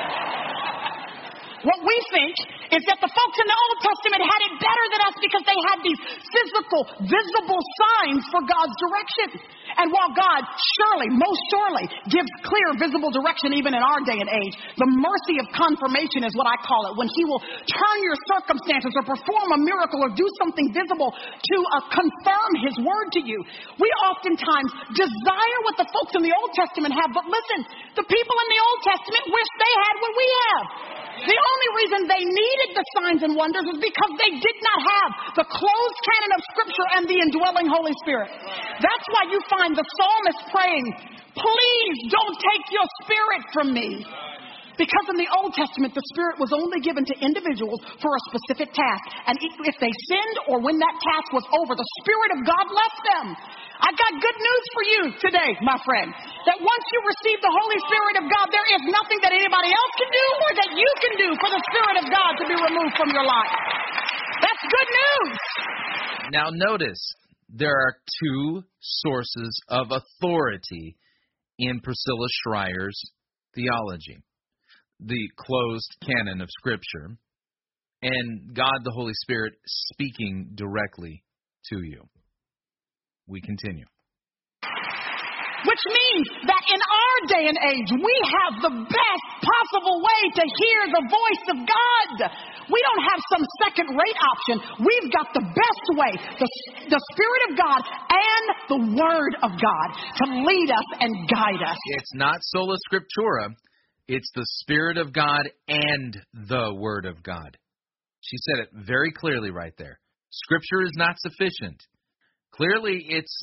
What we think is that the folks in the Old Testament had it better than us because they had these physical, visible signs for God's direction. And while God surely, most surely, gives clear, visible direction even in our day and age, the mercy of confirmation is what I call it, when he will turn your circumstances or perform a miracle or do something visible to confirm his word to you. We oftentimes desire what the folks in the Old Testament have, but listen, the people in the Old Testament wish they had what we have. The only reason they needed the signs and wonders is because they did not have the closed canon of Scripture and the indwelling Holy Spirit. That's why you find the psalmist praying, please don't take your spirit from me. Because in the Old Testament, the Spirit was only given to individuals for a specific task. And if they sinned or when that task was over, the Spirit of God left them. I've got good news for you today, my friend. That once you receive the Holy Spirit of God, there is nothing that anybody else can do or that you can do for the Spirit of God to be removed from your life. That's good news. Now notice, there are two sources of authority in Priscilla Schreier's theology. The closed canon of Scripture, and God the Holy Spirit speaking directly to you. We continue. Which means that in our day and age, we have the best possible way to hear the voice of God. We don't have some second-rate option. We've got the best way, the Spirit of God and the Word of God to lead us and guide us. It's not sola scriptura. It's the Spirit of God and the Word of God. She said it very clearly right there. Scripture is not sufficient. Clearly, it's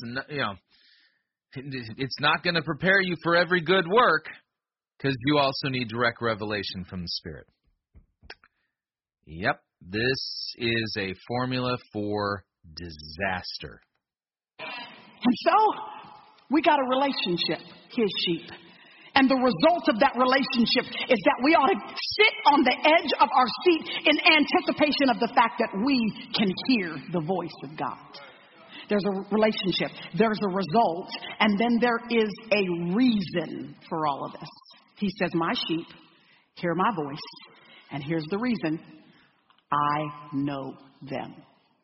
not going to prepare you for every good work, because you also need direct revelation from the Spirit. Yep, this is a formula for disaster. And so, we got a relationship, his sheep. And the result of that relationship is that we ought to sit on the edge of our seat in anticipation of the fact that we can hear the voice of God. There's a relationship, there's a result, and then there is a reason for all of this. He says, my sheep hear my voice, and here's the reason: I know them.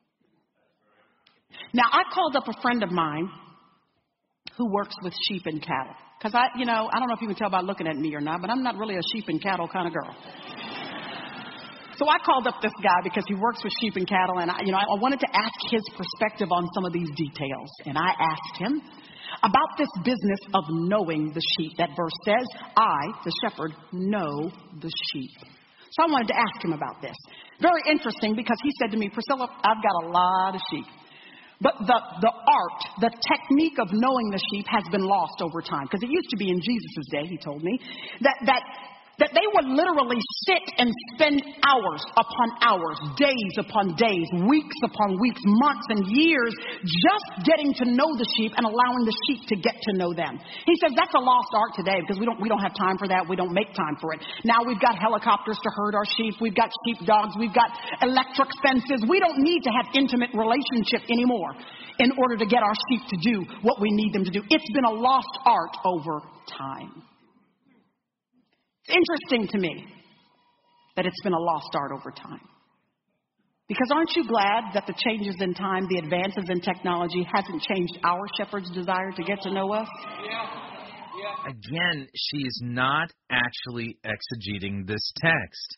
Now, I called up a friend of mine who works with sheep and cattle. Because I don't know if you can tell by looking at me or not, but I'm not really a sheep and cattle kind of girl. So I called up this guy because he works with sheep and cattle, and I wanted to ask his perspective on some of these details. And I asked him about this business of knowing the sheep. That verse says, I, the shepherd, know the sheep. So I wanted to ask him about this. Very interesting, because he said to me, Priscilla, I've got a lot of sheep. But the art, the technique of knowing the sheep has been lost over time. Because it used to be in Jesus' day, he told me, that they would literally sit and spend hours upon hours, days upon days, weeks upon weeks, months and years just getting to know the sheep and allowing the sheep to get to know them. He says that's a lost art today because we don't have time for that. We don't make time for it. Now we've got helicopters to herd our sheep. We've got sheepdogs. We've got electric fences. We don't need to have intimate relationship anymore in order to get our sheep to do what we need them to do. It's been a lost art over time. It's interesting to me that it's been a lost art over time. Because aren't you glad that the changes in time, the advances in technology hasn't changed our shepherd's desire to get to know us? Again, she's not actually exegeting this text.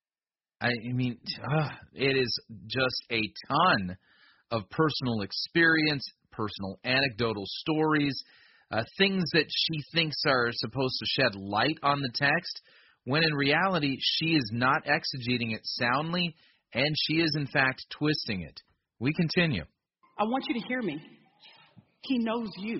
I mean, it is just a ton of personal experience, personal anecdotal stories, things that she thinks are supposed to shed light on the text, when in reality she is not exegeting it soundly, and she is in fact twisting it. We continue. I want you to hear me. He knows you.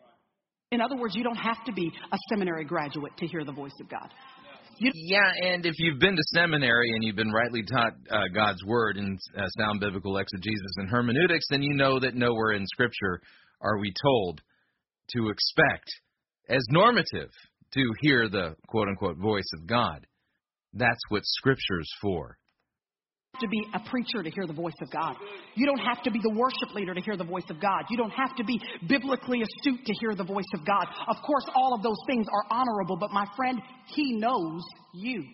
In other words, you don't have to be a seminary graduate to hear the voice of God. Yeah, and if you've been to seminary and you've been rightly taught God's Word in sound biblical exegesis and hermeneutics, then you know that nowhere in Scripture are we told to expect, as normative, to hear the quote-unquote voice of God. That's what Scripture's for. To be a preacher to hear the voice of God. You don't have to be the worship leader to hear the voice of God. You don't have to be biblically astute to hear the voice of God. Of course, all of those things are honorable, but my friend, He knows you.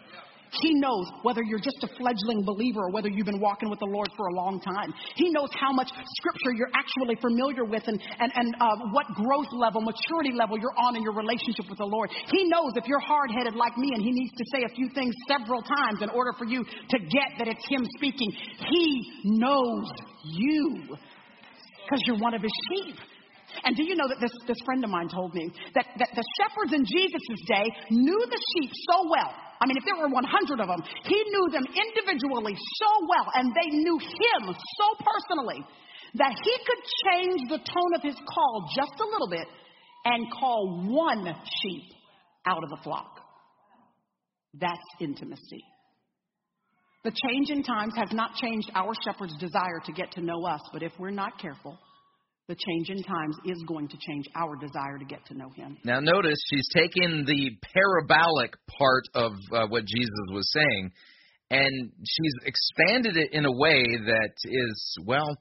He knows whether you're just a fledgling believer or whether you've been walking with the Lord for a long time. He knows how much Scripture you're actually familiar with and what growth level, maturity level you're on in your relationship with the Lord. He knows if you're hard-headed like me and He needs to say a few things several times in order for you to get that it's Him speaking. He knows you because you're one of His sheep. And do you know that this friend of mine told me that the shepherds in Jesus' day knew the sheep so well. I mean, if there were 100 of them, He knew them individually so well, and they knew Him so personally that He could change the tone of His call just a little bit and call one sheep out of the flock. That's intimacy. The change in times has not changed our shepherd's desire to get to know us, but if we're not careful, the change in times is going to change our desire to get to know Him. Now notice she's taken the parabolic part of what Jesus was saying, and she's expanded it in a way that is, well,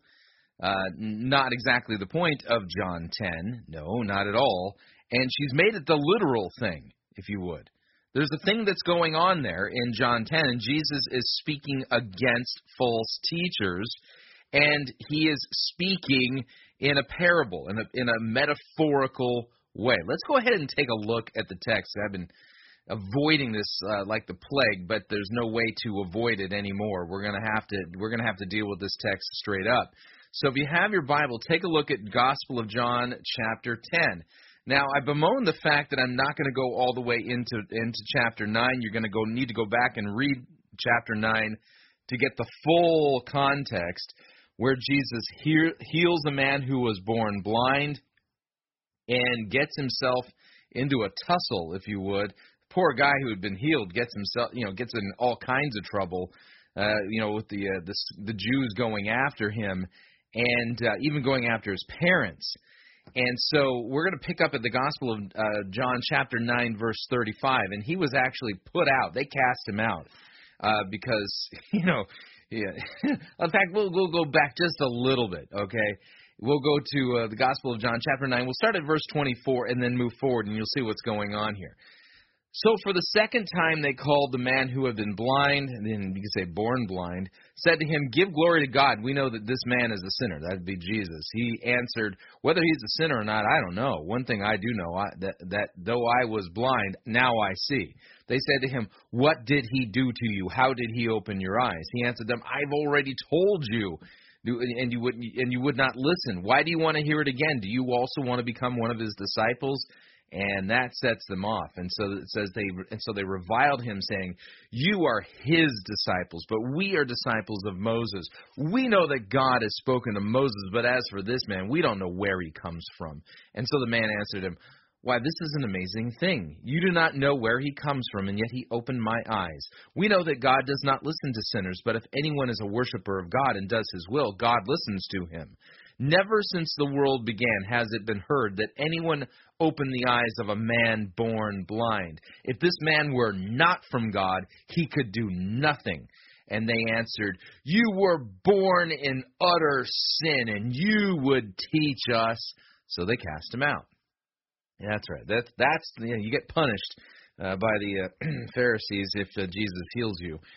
not exactly the point of John 10. No, not at all. And she's made it the literal thing, if you would. There's a thing that's going on there in John 10, and Jesus is speaking against false teachers, and He is speaking in a parable, in a metaphorical way. Let's go ahead and take a look at the text. I've been avoiding this like the plague, but there's no way to avoid it anymore. We're gonna have to deal with this text straight up. So if you have your Bible, take a look at Gospel of John, chapter 10. Now, I bemoan the fact that I'm not going to go all the way into chapter 9. You're going to need to go back and read chapter 9 to get the full context, where Jesus heals a man who was born blind and gets himself into a tussle, if you would. Poor guy who had been healed gets in all kinds of trouble, with the Jews going after him and even going after his parents. And so we're going to pick up at the Gospel of John, chapter 9, verse 35. And he was actually put out. They cast him out because, yeah. In fact, we'll go back just a little bit, okay? We'll go to the Gospel of John, chapter 9. We'll start at verse 24 and then move forward, and you'll see what's going on here. So for the second time they called the man who had been blind, and then you could say born blind, said to him, "Give glory to God. We know that this man is a sinner." That would be Jesus. He answered, "Whether he's a sinner or not, I don't know. One thing I do know, that though I was blind, now I see." They said to him, "What did he do to you? How did he open your eyes?" He answered them, "I've already told you, and you would not listen. Why do you want to hear it again? Do you also want to become one of his disciples?" And that sets them off. And so it says they reviled him, saying, "You are his disciples, but we are disciples of Moses. We know that God has spoken to Moses, but as for this man, we don't know where he comes from." And so the man answered him, "Why, this is an amazing thing. You do not know where he comes from, and yet he opened my eyes. We know that God does not listen to sinners, but if anyone is a worshiper of God and does his will, God listens to him. Never since the world began has it been heard that anyone opened the eyes of a man born blind. If this man were not from God, he could do nothing." And they answered, "You were born in utter sin, and you would teach us." So they cast him out. Yeah, that's right. You get punished by the Pharisees if Jesus heals you.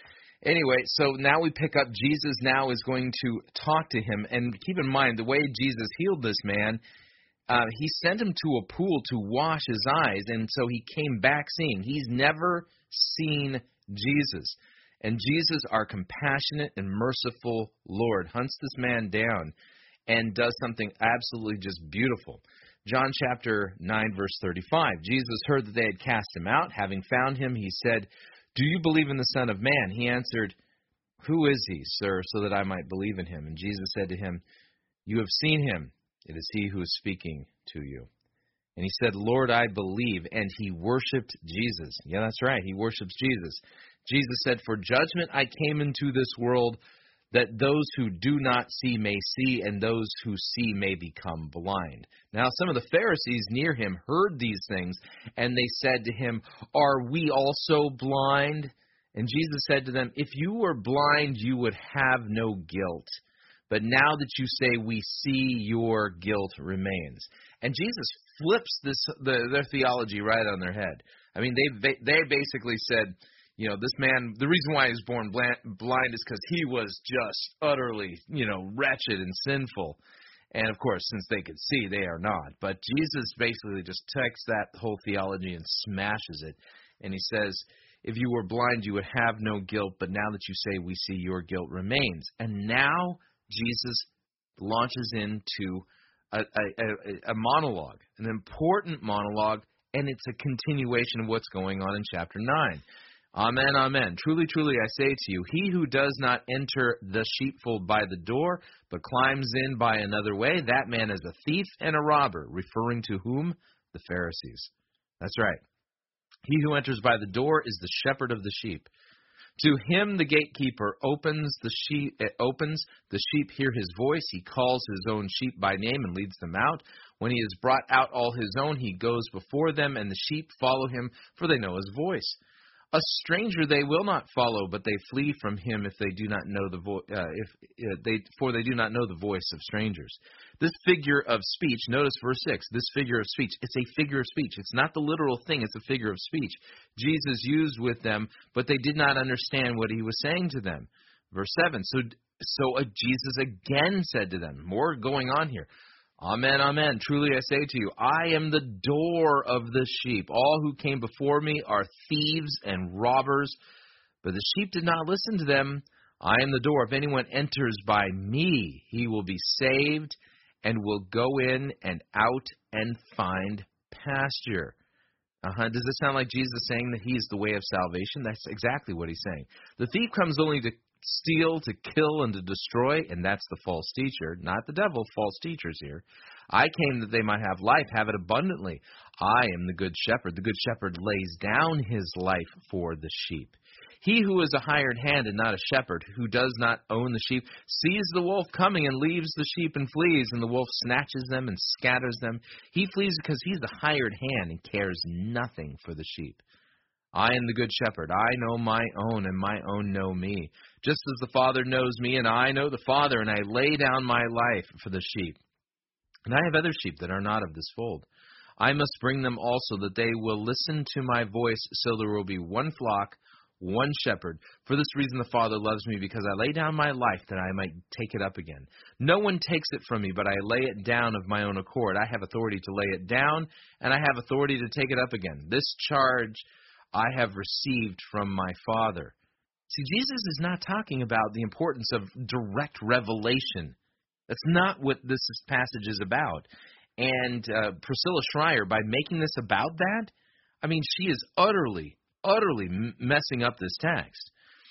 Anyway, so now we pick up Jesus now is going to talk to him. And keep in mind, the way Jesus healed this man, he sent him to a pool to wash his eyes, and so he came back seeing. He's never seen Jesus. And Jesus, our compassionate and merciful Lord, hunts this man down and does something absolutely just beautiful. John chapter 9, verse 35. Jesus heard that they had cast him out. Having found him, he said, "Do you believe in the Son of Man?" He answered, "Who is he, sir, so that I might believe in him?" And Jesus said to him, "You have seen him. It is he who is speaking to you." And he said, "Lord, I believe." And he worshipped Jesus. Yeah, that's right. He worships Jesus. Jesus said, "For judgment I came into this world, that those who do not see may see, and those who see may become blind." Now some of the Pharisees near him heard these things, and they said to him, "Are we also blind?" And Jesus said to them, "If you were blind, you would have no guilt. But now that you say we see, your guilt remains." And Jesus flips their theology right on their head. I mean, they basically said, you know, this man, the reason why he was born blind is because he was just utterly, wretched and sinful. And, of course, since they could see, they are not. But Jesus basically just takes that whole theology and smashes it. And he says, if you were blind, you would have no guilt, but now that you say we see, your guilt remains. And now Jesus launches into a monologue, an important monologue, and it's a continuation of what's going on in chapter 9. Amen, amen. Truly, truly, I say to you, he who does not enter the sheepfold by the door, but climbs in by another way, that man is a thief and a robber, referring to whom? The Pharisees. That's right. He who enters by the door is the shepherd of the sheep. To him the gatekeeper opens. The sheep hear his voice. He calls his own sheep by name and leads them out. When he has brought out all his own, he goes before them, and the sheep follow him, for they know his voice. A stranger they will not follow, but they flee from him if they do not know for they do not know the voice of strangers. This figure of speech, notice verse 6, this figure of speech, it's a figure of speech. It's not the literal thing, it's a figure of speech. Jesus used with them, but they did not understand what he was saying to them. Verse 7, so Jesus again said to them, more going on here. Amen, amen. Truly I say to you, I am the door of the sheep. All who came before me are thieves and robbers, but the sheep did not listen to them. I am the door. If anyone enters by me, he will be saved and will go in and out and find pasture. Does it sound like Jesus saying that he is the way of salvation? That's exactly what he's saying. The thief comes only to steal, to kill, and to destroy, and that's the false teacher, not the devil, false teachers here. I came that they might have life, have it abundantly. I am the good shepherd. The good shepherd lays down his life for the sheep. He who is a hired hand and not a shepherd, who does not own the sheep, sees the wolf coming and leaves the sheep and flees, and the wolf snatches them and scatters them. He flees because he's the hired hand and cares nothing for the sheep. I am the good shepherd. I know my own, and my own know me. Just as the Father knows me, and I know the Father, and I lay down my life for the sheep. And I have other sheep that are not of this fold. I must bring them also, that they will listen to my voice, so there will be one flock, one shepherd. For this reason the Father loves me, because I lay down my life that I might take it up again. No one takes it from me, but I lay it down of my own accord. I have authority to lay it down, and I have authority to take it up again. This charge I have received from my Father. See, Jesus is not talking about the importance of direct revelation. That's not what this passage is about. And Priscilla Schreier, by making this about that, I mean, she is utterly messing up this text.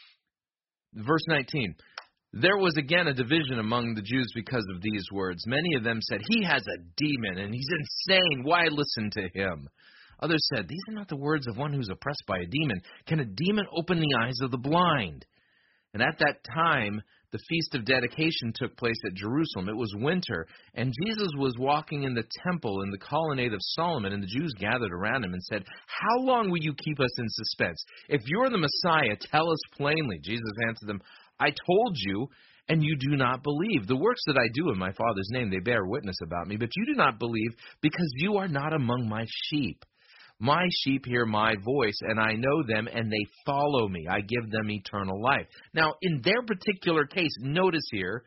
Verse 19, there was again a division among the Jews because of these words. Many of them said, he has a demon, and he's insane. Why listen to him? Others said, these are not the words of one who's oppressed by a demon. Can a demon open the eyes of the blind? And at that time, the Feast of Dedication took place at Jerusalem. It was winter, and Jesus was walking in the temple in the colonnade of Solomon, and the Jews gathered around him and said, how long will you keep us in suspense? If you're the Messiah, tell us plainly. Jesus answered them, I told you, and you do not believe. The works that I do in my Father's name, they bear witness about me, but you do not believe because you are not among my sheep. My sheep hear my voice, and I know them, and they follow me. I give them eternal life. Now, in their particular case, notice here,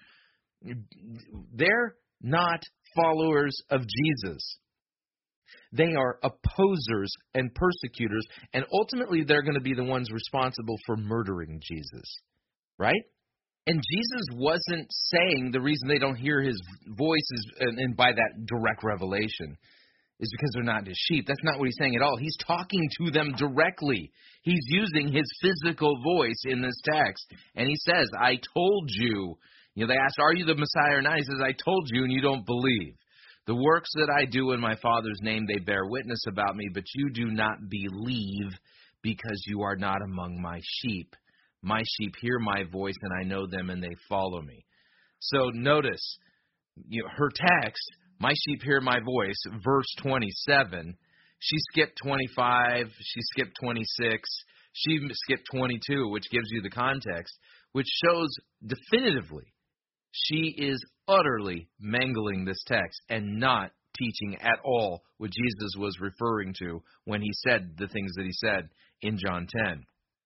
they're not followers of Jesus. They are opposers and persecutors, and ultimately they're going to be the ones responsible for murdering Jesus, right? And Jesus wasn't saying the reason they don't hear his voice is, and by that direct revelation, is because they're not his sheep. That's not what he's saying at all. He's talking to them directly. He's using his physical voice in this text. And he says, I told you. You know, they asked, are you the Messiah or not? He says, I told you and you don't believe. The works that I do in my Father's name, they bear witness about me, but you do not believe because you are not among my sheep. My sheep hear my voice and I know them and they follow me. So notice, her text, my sheep hear my voice, verse 27. She skipped 25, she skipped 26, she skipped 22, which gives you the context, which shows definitively she is utterly mangling this text and not teaching at all what Jesus was referring to when he said the things that he said in John 10.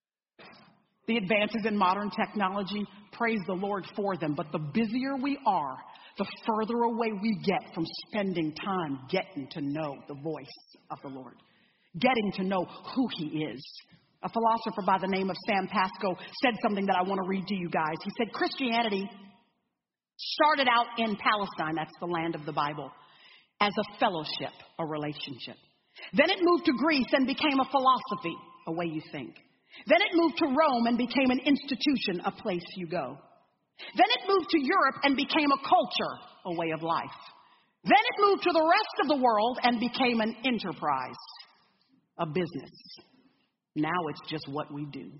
The advances in modern technology, praise the Lord for them. But the busier we are, the further away we get from spending time getting to know the voice of the Lord, getting to know who he is. A philosopher by the name of Sam Pasco said something that I want to read to you guys. He said, Christianity started out in Palestine, that's the land of the Bible, as a fellowship, a relationship. Then it moved to Greece and became a philosophy, a way you think. Then it moved to Rome and became an institution, a place you go. Then it moved to Europe and became a culture, a way of life. Then it moved to the rest of the world and became an enterprise, a business. Now it's just what we do.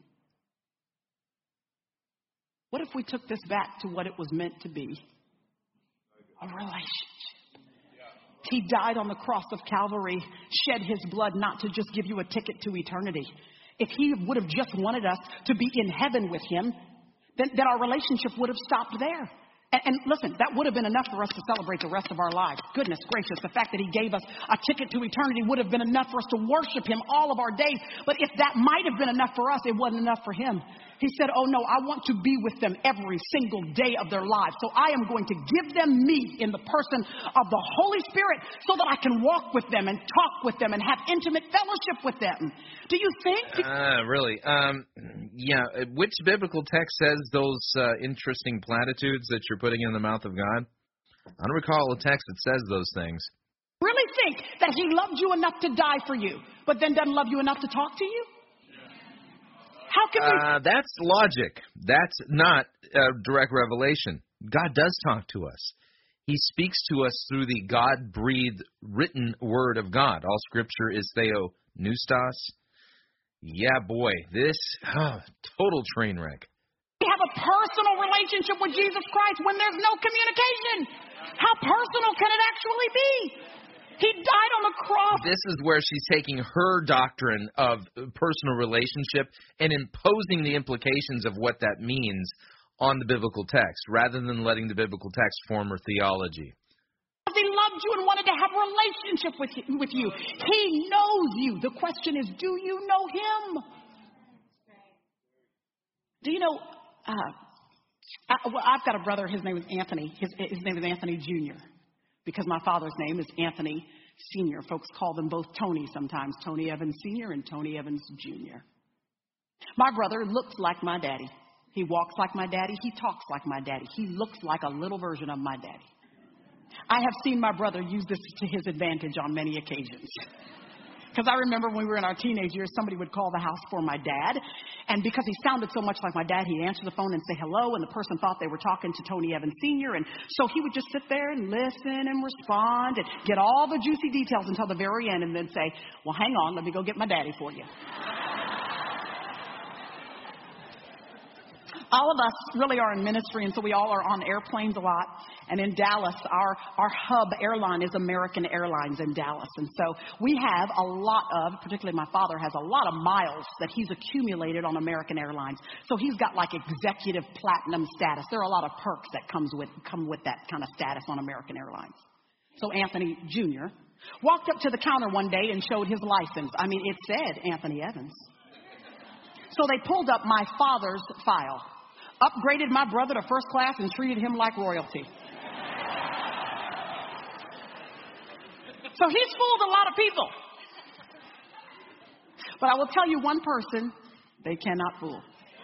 What if we took this back to what it was meant to be? A relationship. He died on the cross of Calvary, shed his blood not to just give you a ticket to eternity. If he would have just wanted us to be in heaven with him, then our relationship would have stopped there. And listen, that would have been enough for us to celebrate the rest of our lives. Goodness gracious, the fact that he gave us a ticket to eternity would have been enough for us to worship him all of our days. But if that might have been enough for us, it wasn't enough for him. He said, oh no, I want to be with them every single day of their lives. So I am going to give them me in the person of the Holy Spirit so that I can walk with them and talk with them and have intimate fellowship with them. Do you think? Really? Yeah. Which biblical text says those interesting platitudes that you're putting in the mouth of God? I don't recall a text that says those things. Really think that he loved you enough to die for you, but then doesn't love you enough to talk to you? How can we? That's logic. That's not direct revelation. God does talk to us. He speaks to us through the God-breathed written word of God. All Scripture is theopneustos. Yeah, boy, this total train wreck. We have a personal relationship with Jesus Christ when there's no communication. How personal can it actually be? He died on the cross. This is where she's taking her doctrine of personal relationship and imposing the implications of what that means on the biblical text, rather than letting the biblical text form her theology. He loved you and wanted to have a relationship with you. He knows you. The question is, do you know him? Do you know... I've got a brother. His name is Anthony. His name is Anthony Jr. because my father's name is Anthony Sr. Folks call them both Tony sometimes. Tony Evans Sr. and Tony Evans Jr. My brother looks like my daddy. He walks like my daddy. He talks like my daddy. He looks like a little version of my daddy. I have seen my brother use this to his advantage on many occasions. Because I remember when we were in our teenage years, somebody would call the house for my dad. And because he sounded so much like my dad, he'd answer the phone and say hello. And the person thought they were talking to Tony Evans Sr. And so he would just sit there and listen and respond and get all the juicy details until the very end and then say, well, hang on, let me go get my daddy for you. All of us really are in ministry, and so we all are on airplanes a lot. And in Dallas, our hub airline is American Airlines in Dallas. And so we have a lot of, particularly my father has a lot of miles that he's accumulated on American Airlines. So he's got like executive platinum status. There are a lot of perks that come with that kind of status on American Airlines. So Anthony Jr., Walked up to the counter one day and showed his license. I mean, it said Anthony Evans. So they pulled up my father's file, upgraded my brother to first class, and treated him like royalty. So he's fooled a lot of people. But I will tell you one person they cannot fool.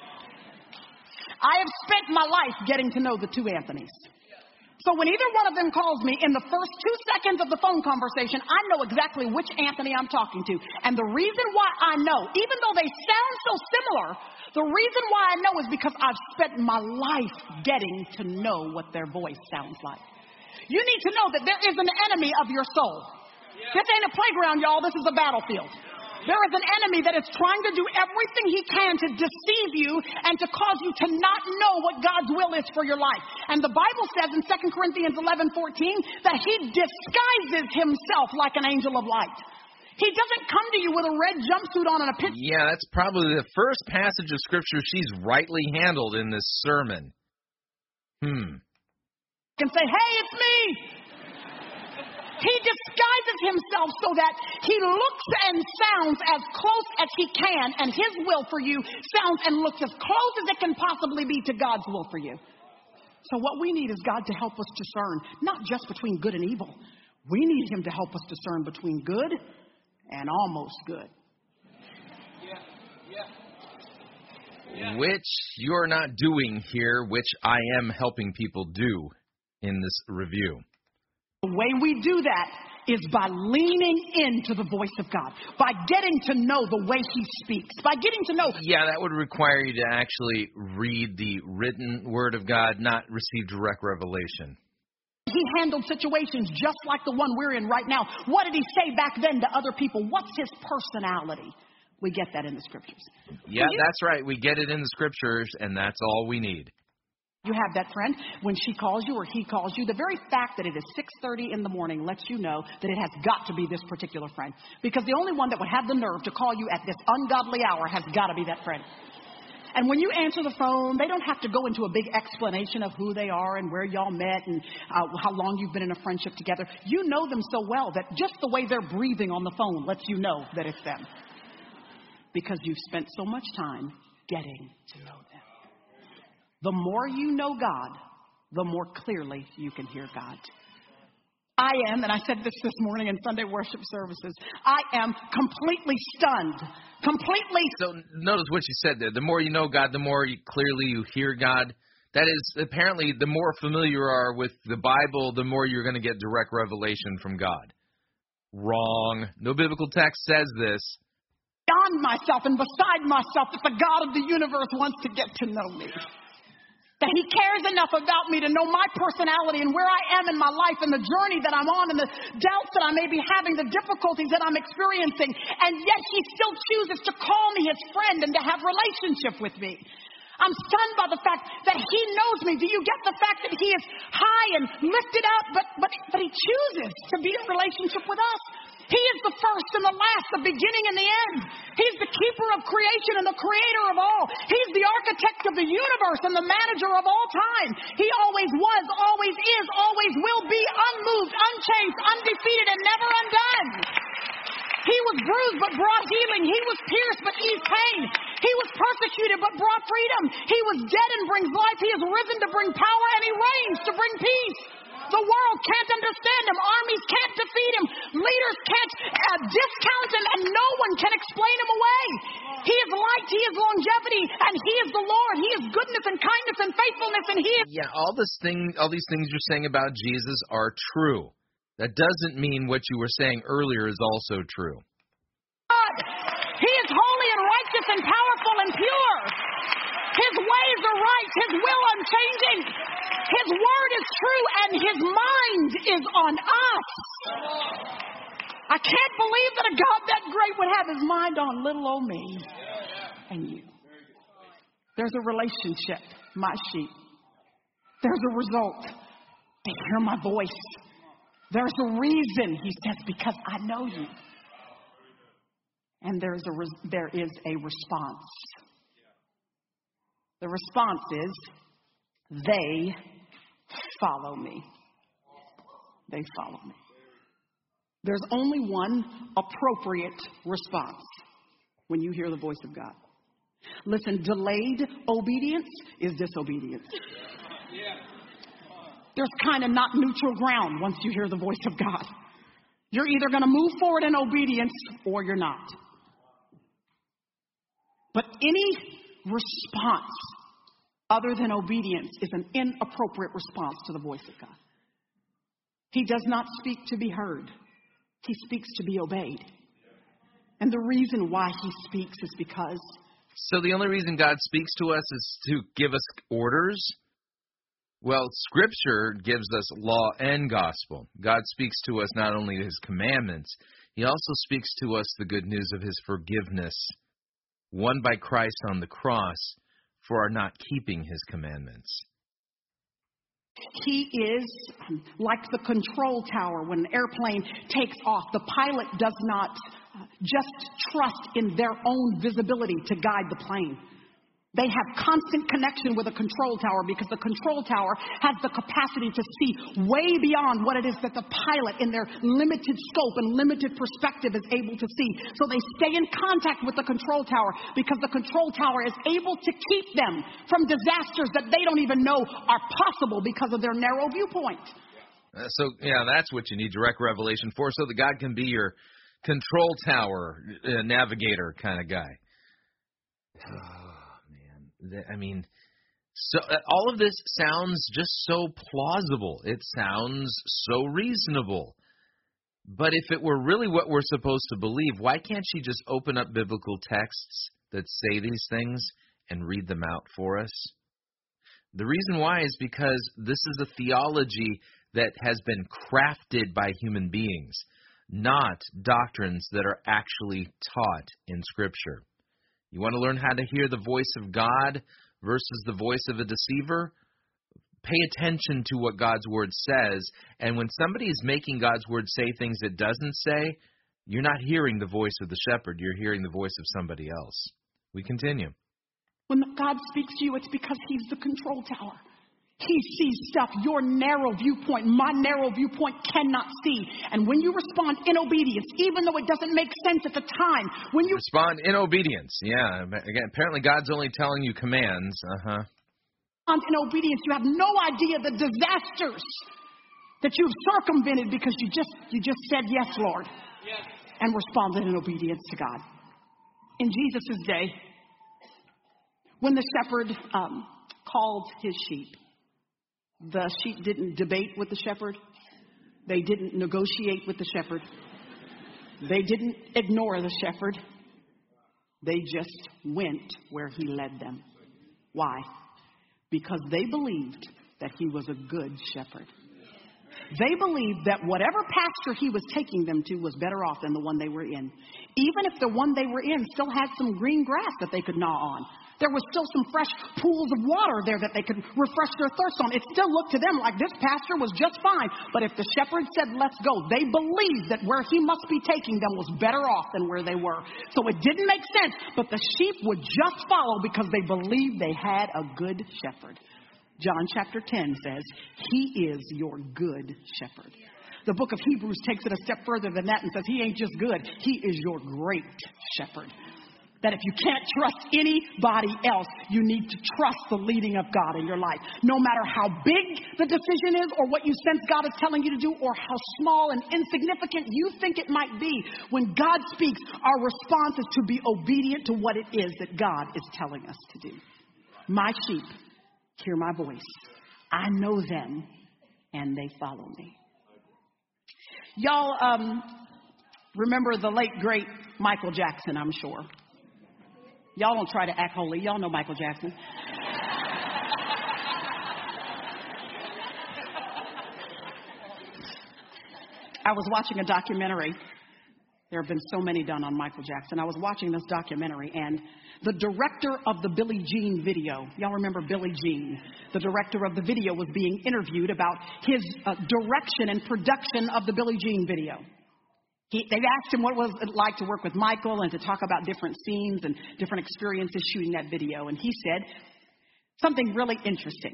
I have spent my life getting to know the two Anthonys. So when either one of them calls me, in the first 2 seconds of the phone conversation, I know exactly which Anthony I'm talking to. And the reason why I know, even though they sound so similar, the reason why I know is because I've spent my life getting to know what their voice sounds like. You need to know that there is an enemy of your soul. This ain't a playground, y'all. This is a battlefield. There is an enemy that is trying to do everything he can to deceive you and to cause you to not know what God's will is for your life. And the Bible says in 2 Corinthians 11:14 that he disguises himself like an angel of light. He doesn't come to you with a red jumpsuit on and a picture. Yeah, that's probably the first passage of Scripture she's rightly handled in this sermon. And say, hey, it's me. He disguises himself so that he looks and sounds as close as he can, and his will for you sounds and looks as close as it can possibly be to God's will for you. So what we need is God to help us discern, not just between good and evil. We need him to help us discern between good and almost good. Which you're not doing here, which I am helping people do in this review. The way we do that is by leaning into the voice of God, by getting to know the way he speaks, by getting to know. Yeah, that would require you to actually read the written word of God, not receive direct revelation. He handled situations just like the one we're in right now. What did he say back then to other people? What's his personality? We get that in the scriptures. Yeah, that's right. We get it in the scriptures, and that's all we need. You have that friend, when she calls you or he calls you, the very fact that it is 6:30 in the morning lets you know that it has got to be this particular friend. Because the only one that would have the nerve to call you at this ungodly hour has got to be that friend. And when you answer the phone, they don't have to go into a big explanation of who they are and where y'all met and how long you've been in a friendship together. You know them so well that just the way they're breathing on the phone lets you know that it's them. Because you've spent so much time getting to know them. The more you know God, the more clearly you can hear God. I am, and I said this morning in Sunday worship services, I am completely stunned. Completely. So notice what you said there. The more you know God, the more clearly you hear God. That is, apparently, the more familiar you are with the Bible, the more you're going to get direct revelation from God. Wrong. No biblical text says this. Beyond myself and beside myself that the God of the universe wants to get to know me. That he cares enough about me to know my personality and where I am in my life and the journey that I'm on and the doubts that I may be having, the difficulties that I'm experiencing. And yet he still chooses to call me his friend and to have relationship with me. I'm stunned by the fact that he knows me. Do you get the fact that he is high and lifted up, but he chooses to be in relationship with us? He is the first and the last, the beginning and the end. He's the keeper of creation and the creator of all. He's the architect of the universe and the manager of all time. He always was, always is, always will be, unmoved, unchanged, undefeated, and never undone. He was bruised but brought healing. He was pierced but eased pain. He was persecuted but brought freedom. He was dead and brings life. He is risen to bring power, and he reigns to bring peace. The world can't understand him. Armies can't defeat him. Leaders can't discount him, and no one can explain him away. He is light. He is longevity, and he is the Lord. He is goodness and kindness and faithfulness, and he is... Yeah, all these things you're saying about Jesus are true. That doesn't mean what you were saying earlier is also true. God. He is holy and righteous and powerful and pure. His ways are right. His will unchanging. His word is true, and his mind is on us. I can't believe that a God that great would have his mind on little old me and you. There's a relationship, my sheep. There's a result. They hear my voice. There's a reason, he says, because I know you. And there is a response. The response is, they follow me. They follow me. There's only one appropriate response when you hear the voice of God. Listen, delayed obedience is disobedience. There's kind of not neutral ground once you hear the voice of God. You're either going to move forward in obedience or you're not. But any response other than obedience is an inappropriate response to the voice of God. He does not speak to be heard. He speaks to be obeyed. And the reason why he speaks is because... So the only reason God speaks to us is to give us orders? Well, Scripture gives us law and gospel. God speaks to us not only his commandments, he also speaks to us the good news of his forgiveness, won by Christ on the cross for our not keeping his commandments. He is like the control tower when an airplane takes off. The pilot does not just trust in their own visibility to guide the plane. They have constant connection with a control tower because the control tower has the capacity to see way beyond what it is that the pilot in their limited scope and limited perspective is able to see. So they stay in contact with the control tower because the control tower is able to keep them from disasters that they don't even know are possible because of their narrow viewpoint. So, that's what you need direct revelation for, so that God can be your control tower navigator kind of guy. So all of this sounds just so plausible. It sounds so reasonable. But if it were really what we're supposed to believe, why can't she just open up biblical texts that say these things and read them out for us? The reason why is because this is a theology that has been crafted by human beings, not doctrines that are actually taught in Scripture. You want to learn how to hear the voice of God versus the voice of a deceiver? Pay attention to what God's Word says. And when somebody is making God's Word say things it doesn't say, you're not hearing the voice of the shepherd. You're hearing the voice of somebody else. We continue. When God speaks to you, it's because he's the control tower. He sees stuff your narrow viewpoint, my narrow viewpoint cannot see. And when you respond in obedience, even though it doesn't make sense at the time, when you respond in obedience, again, apparently God's only telling you commands. Respond in obedience, you have no idea the disasters that you've circumvented because you just said yes, Lord, yes, and responded in obedience to God. In Jesus' day, when the shepherd called his sheep, the sheep didn't debate with the shepherd. They didn't negotiate with the shepherd. They didn't ignore the shepherd. They just went where he led them. Why? Because they believed that he was a good shepherd. They believed that whatever pasture he was taking them to was better off than the one they were in. Even if the one they were in still had some green grass that they could gnaw on. There was still some fresh pools of water there that they could refresh their thirst on. It still looked to them like this pasture was just fine. But if the shepherd said, let's go, they believed that where he must be taking them was better off than where they were. So it didn't make sense, but the sheep would just follow because they believed they had a good shepherd. John chapter 10 says, he is your good shepherd. The book of Hebrews takes it a step further than that and says, he ain't just good, he is your great shepherd. That if you can't trust anybody else, you need to trust the leading of God in your life. No matter how big the decision is or what you sense God is telling you to do or how small and insignificant you think it might be, when God speaks, our response is to be obedient to what it is that God is telling us to do. My sheep hear my voice. I know them and they follow me. Y'all remember the late, great Michael Jackson, I'm sure. Y'all don't try to act holy. Y'all know Michael Jackson. I was watching a documentary. There have been so many done on Michael Jackson. I was watching this documentary, and the director of the Billie Jean video, y'all remember Billie Jean? The director of the video was being interviewed about his direction and production of the Billie Jean video. They asked him what it was like to work with Michael and to talk about different scenes and different experiences shooting that video. And he said something really interesting.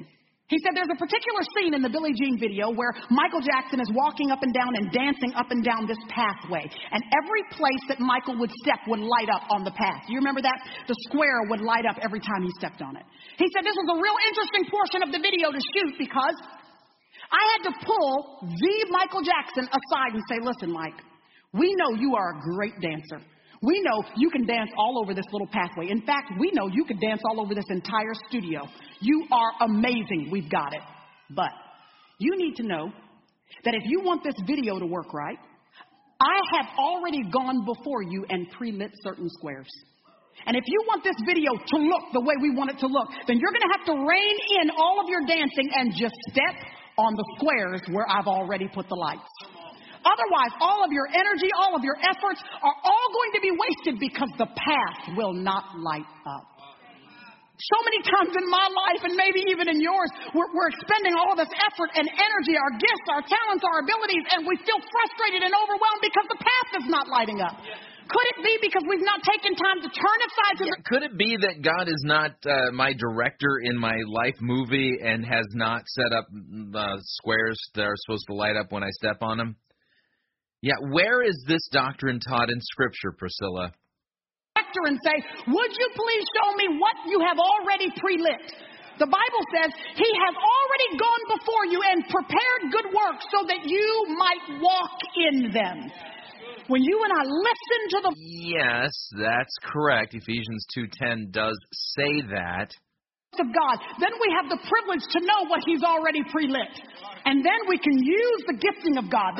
He said there's a particular scene in the Billie Jean video where Michael Jackson is walking up and down and dancing up and down this pathway. And every place that Michael would step would light up on the path. Do you remember that? The square would light up every time he stepped on it. He said this was a real interesting portion of the video to shoot because I had to pull the Michael Jackson aside and say, listen, Mike, we know you are a great dancer. We know you can dance all over this little pathway. In fact, we know you could dance all over this entire studio. You are amazing. We've got it. But you need to know that if you want this video to work right, I have already gone before you and pre-lit certain squares. And if you want this video to look the way we want it to look, then you're going to have to rein in all of your dancing and just step on the squares where I've already put the lights. Otherwise, all of your energy, all of your efforts are all going to be wasted because the path will not light up. So many times in my life, and maybe even in yours, we're expending all of this effort and energy, our gifts, our talents, our abilities, and we feel frustrated and overwhelmed because the path is not lighting up. Could it be because we've not taken time to turn aside to Could it be that God is not my director in my life movie and has not set up squares that are supposed to light up when I step on them? Yeah, where is this doctrine taught in Scripture, Priscilla? And say, would you please show me what you have already pre-lit? The Bible says he has already gone before you and prepared good works so that you might walk in them. When you and I listen to the... Yes, that's correct. Ephesians 2:10 does say that. ...of God, then we have the privilege to know what he's already pre-lit. And then we can use the gifting of God.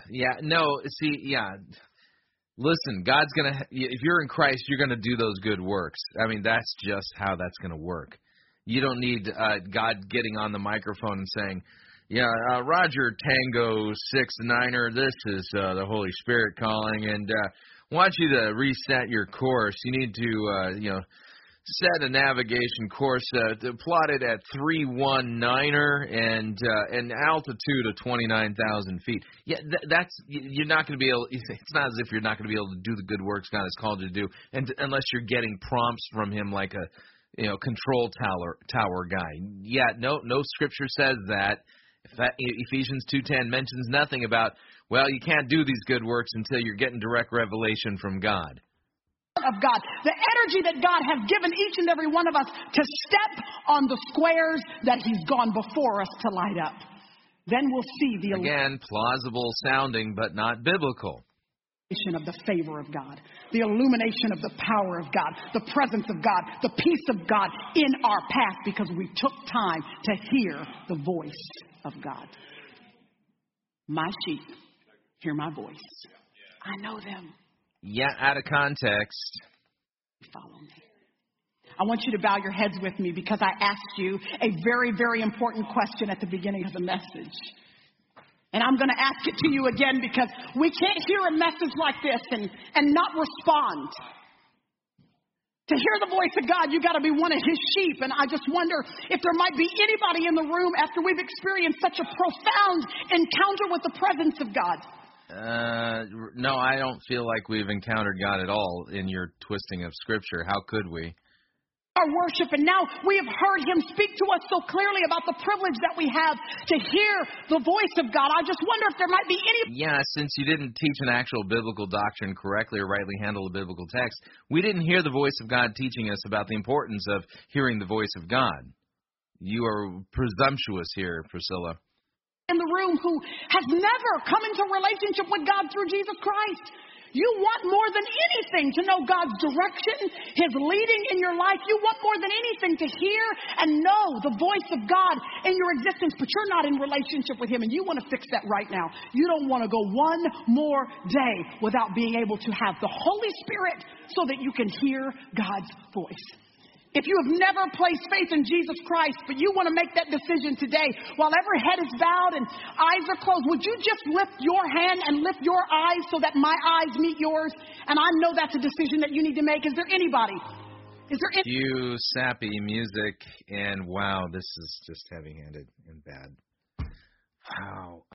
Listen, God's going to, if you're in Christ, you're going to do those good works. I mean, that's just how that's going to work. You don't need God getting on the microphone and saying, Roger Tango 6-9er, this is the Holy Spirit calling, and I want you to reset your course. You need to, set a navigation course plotted at 319er and altitude of 29,000 feet. Yeah, you're not going to be able. It's not as if you're not going to be able to do the good works God has called you to do, and unless you're getting prompts from Him like a control tower guy. Yeah, no Scripture says that. Ephesians 2:10 mentions nothing about you can't do these good works until you're getting direct revelation from God. Of God, the energy that God has given each and every one of us to step on the squares that he's gone before us to light up. Then we'll see again, plausible sounding, but not biblical. Of the favor of God, the illumination of the power of God, the presence of God, the peace of God in our path because we took time to hear the voice of God. My sheep hear my voice. I know them. Yeah, out of context. Follow me. I want you to bow your heads with me because I asked you a very, very important question at the beginning of the message. And I'm going to ask it to you again because we can't hear a message like this and not respond. To hear the voice of God, you got to be one of his sheep. And I just wonder if there might be anybody in the room after we've experienced such a profound encounter with the presence of God. No, I don't feel like we've encountered God at all in your twisting of Scripture. How could we? Our worship, and now we have heard him speak to us so clearly about the privilege that we have to hear the voice of God. I just wonder if there might be any... Yeah, since you didn't teach an actual biblical doctrine correctly or rightly handle a biblical text, we didn't hear the voice of God teaching us about the importance of hearing the voice of God. You are presumptuous here, Priscilla. In the room who has never come into a relationship with God through Jesus Christ. You want more than anything to know God's direction, his leading in your life. You want more than anything to hear and know the voice of God in your existence, but you're not in relationship with him, and you want to fix that right now. You don't want to go one more day without being able to have the Holy Spirit so that you can hear God's voice. If you have never placed faith in Jesus Christ, but you want to make that decision today, while every head is bowed and eyes are closed, would you just lift your hand and lift your eyes so that my eyes meet yours? And I know that's a decision that you need to make. Is there anybody? Is there Cue sappy music, and wow, this is just heavy-handed and bad. Wow.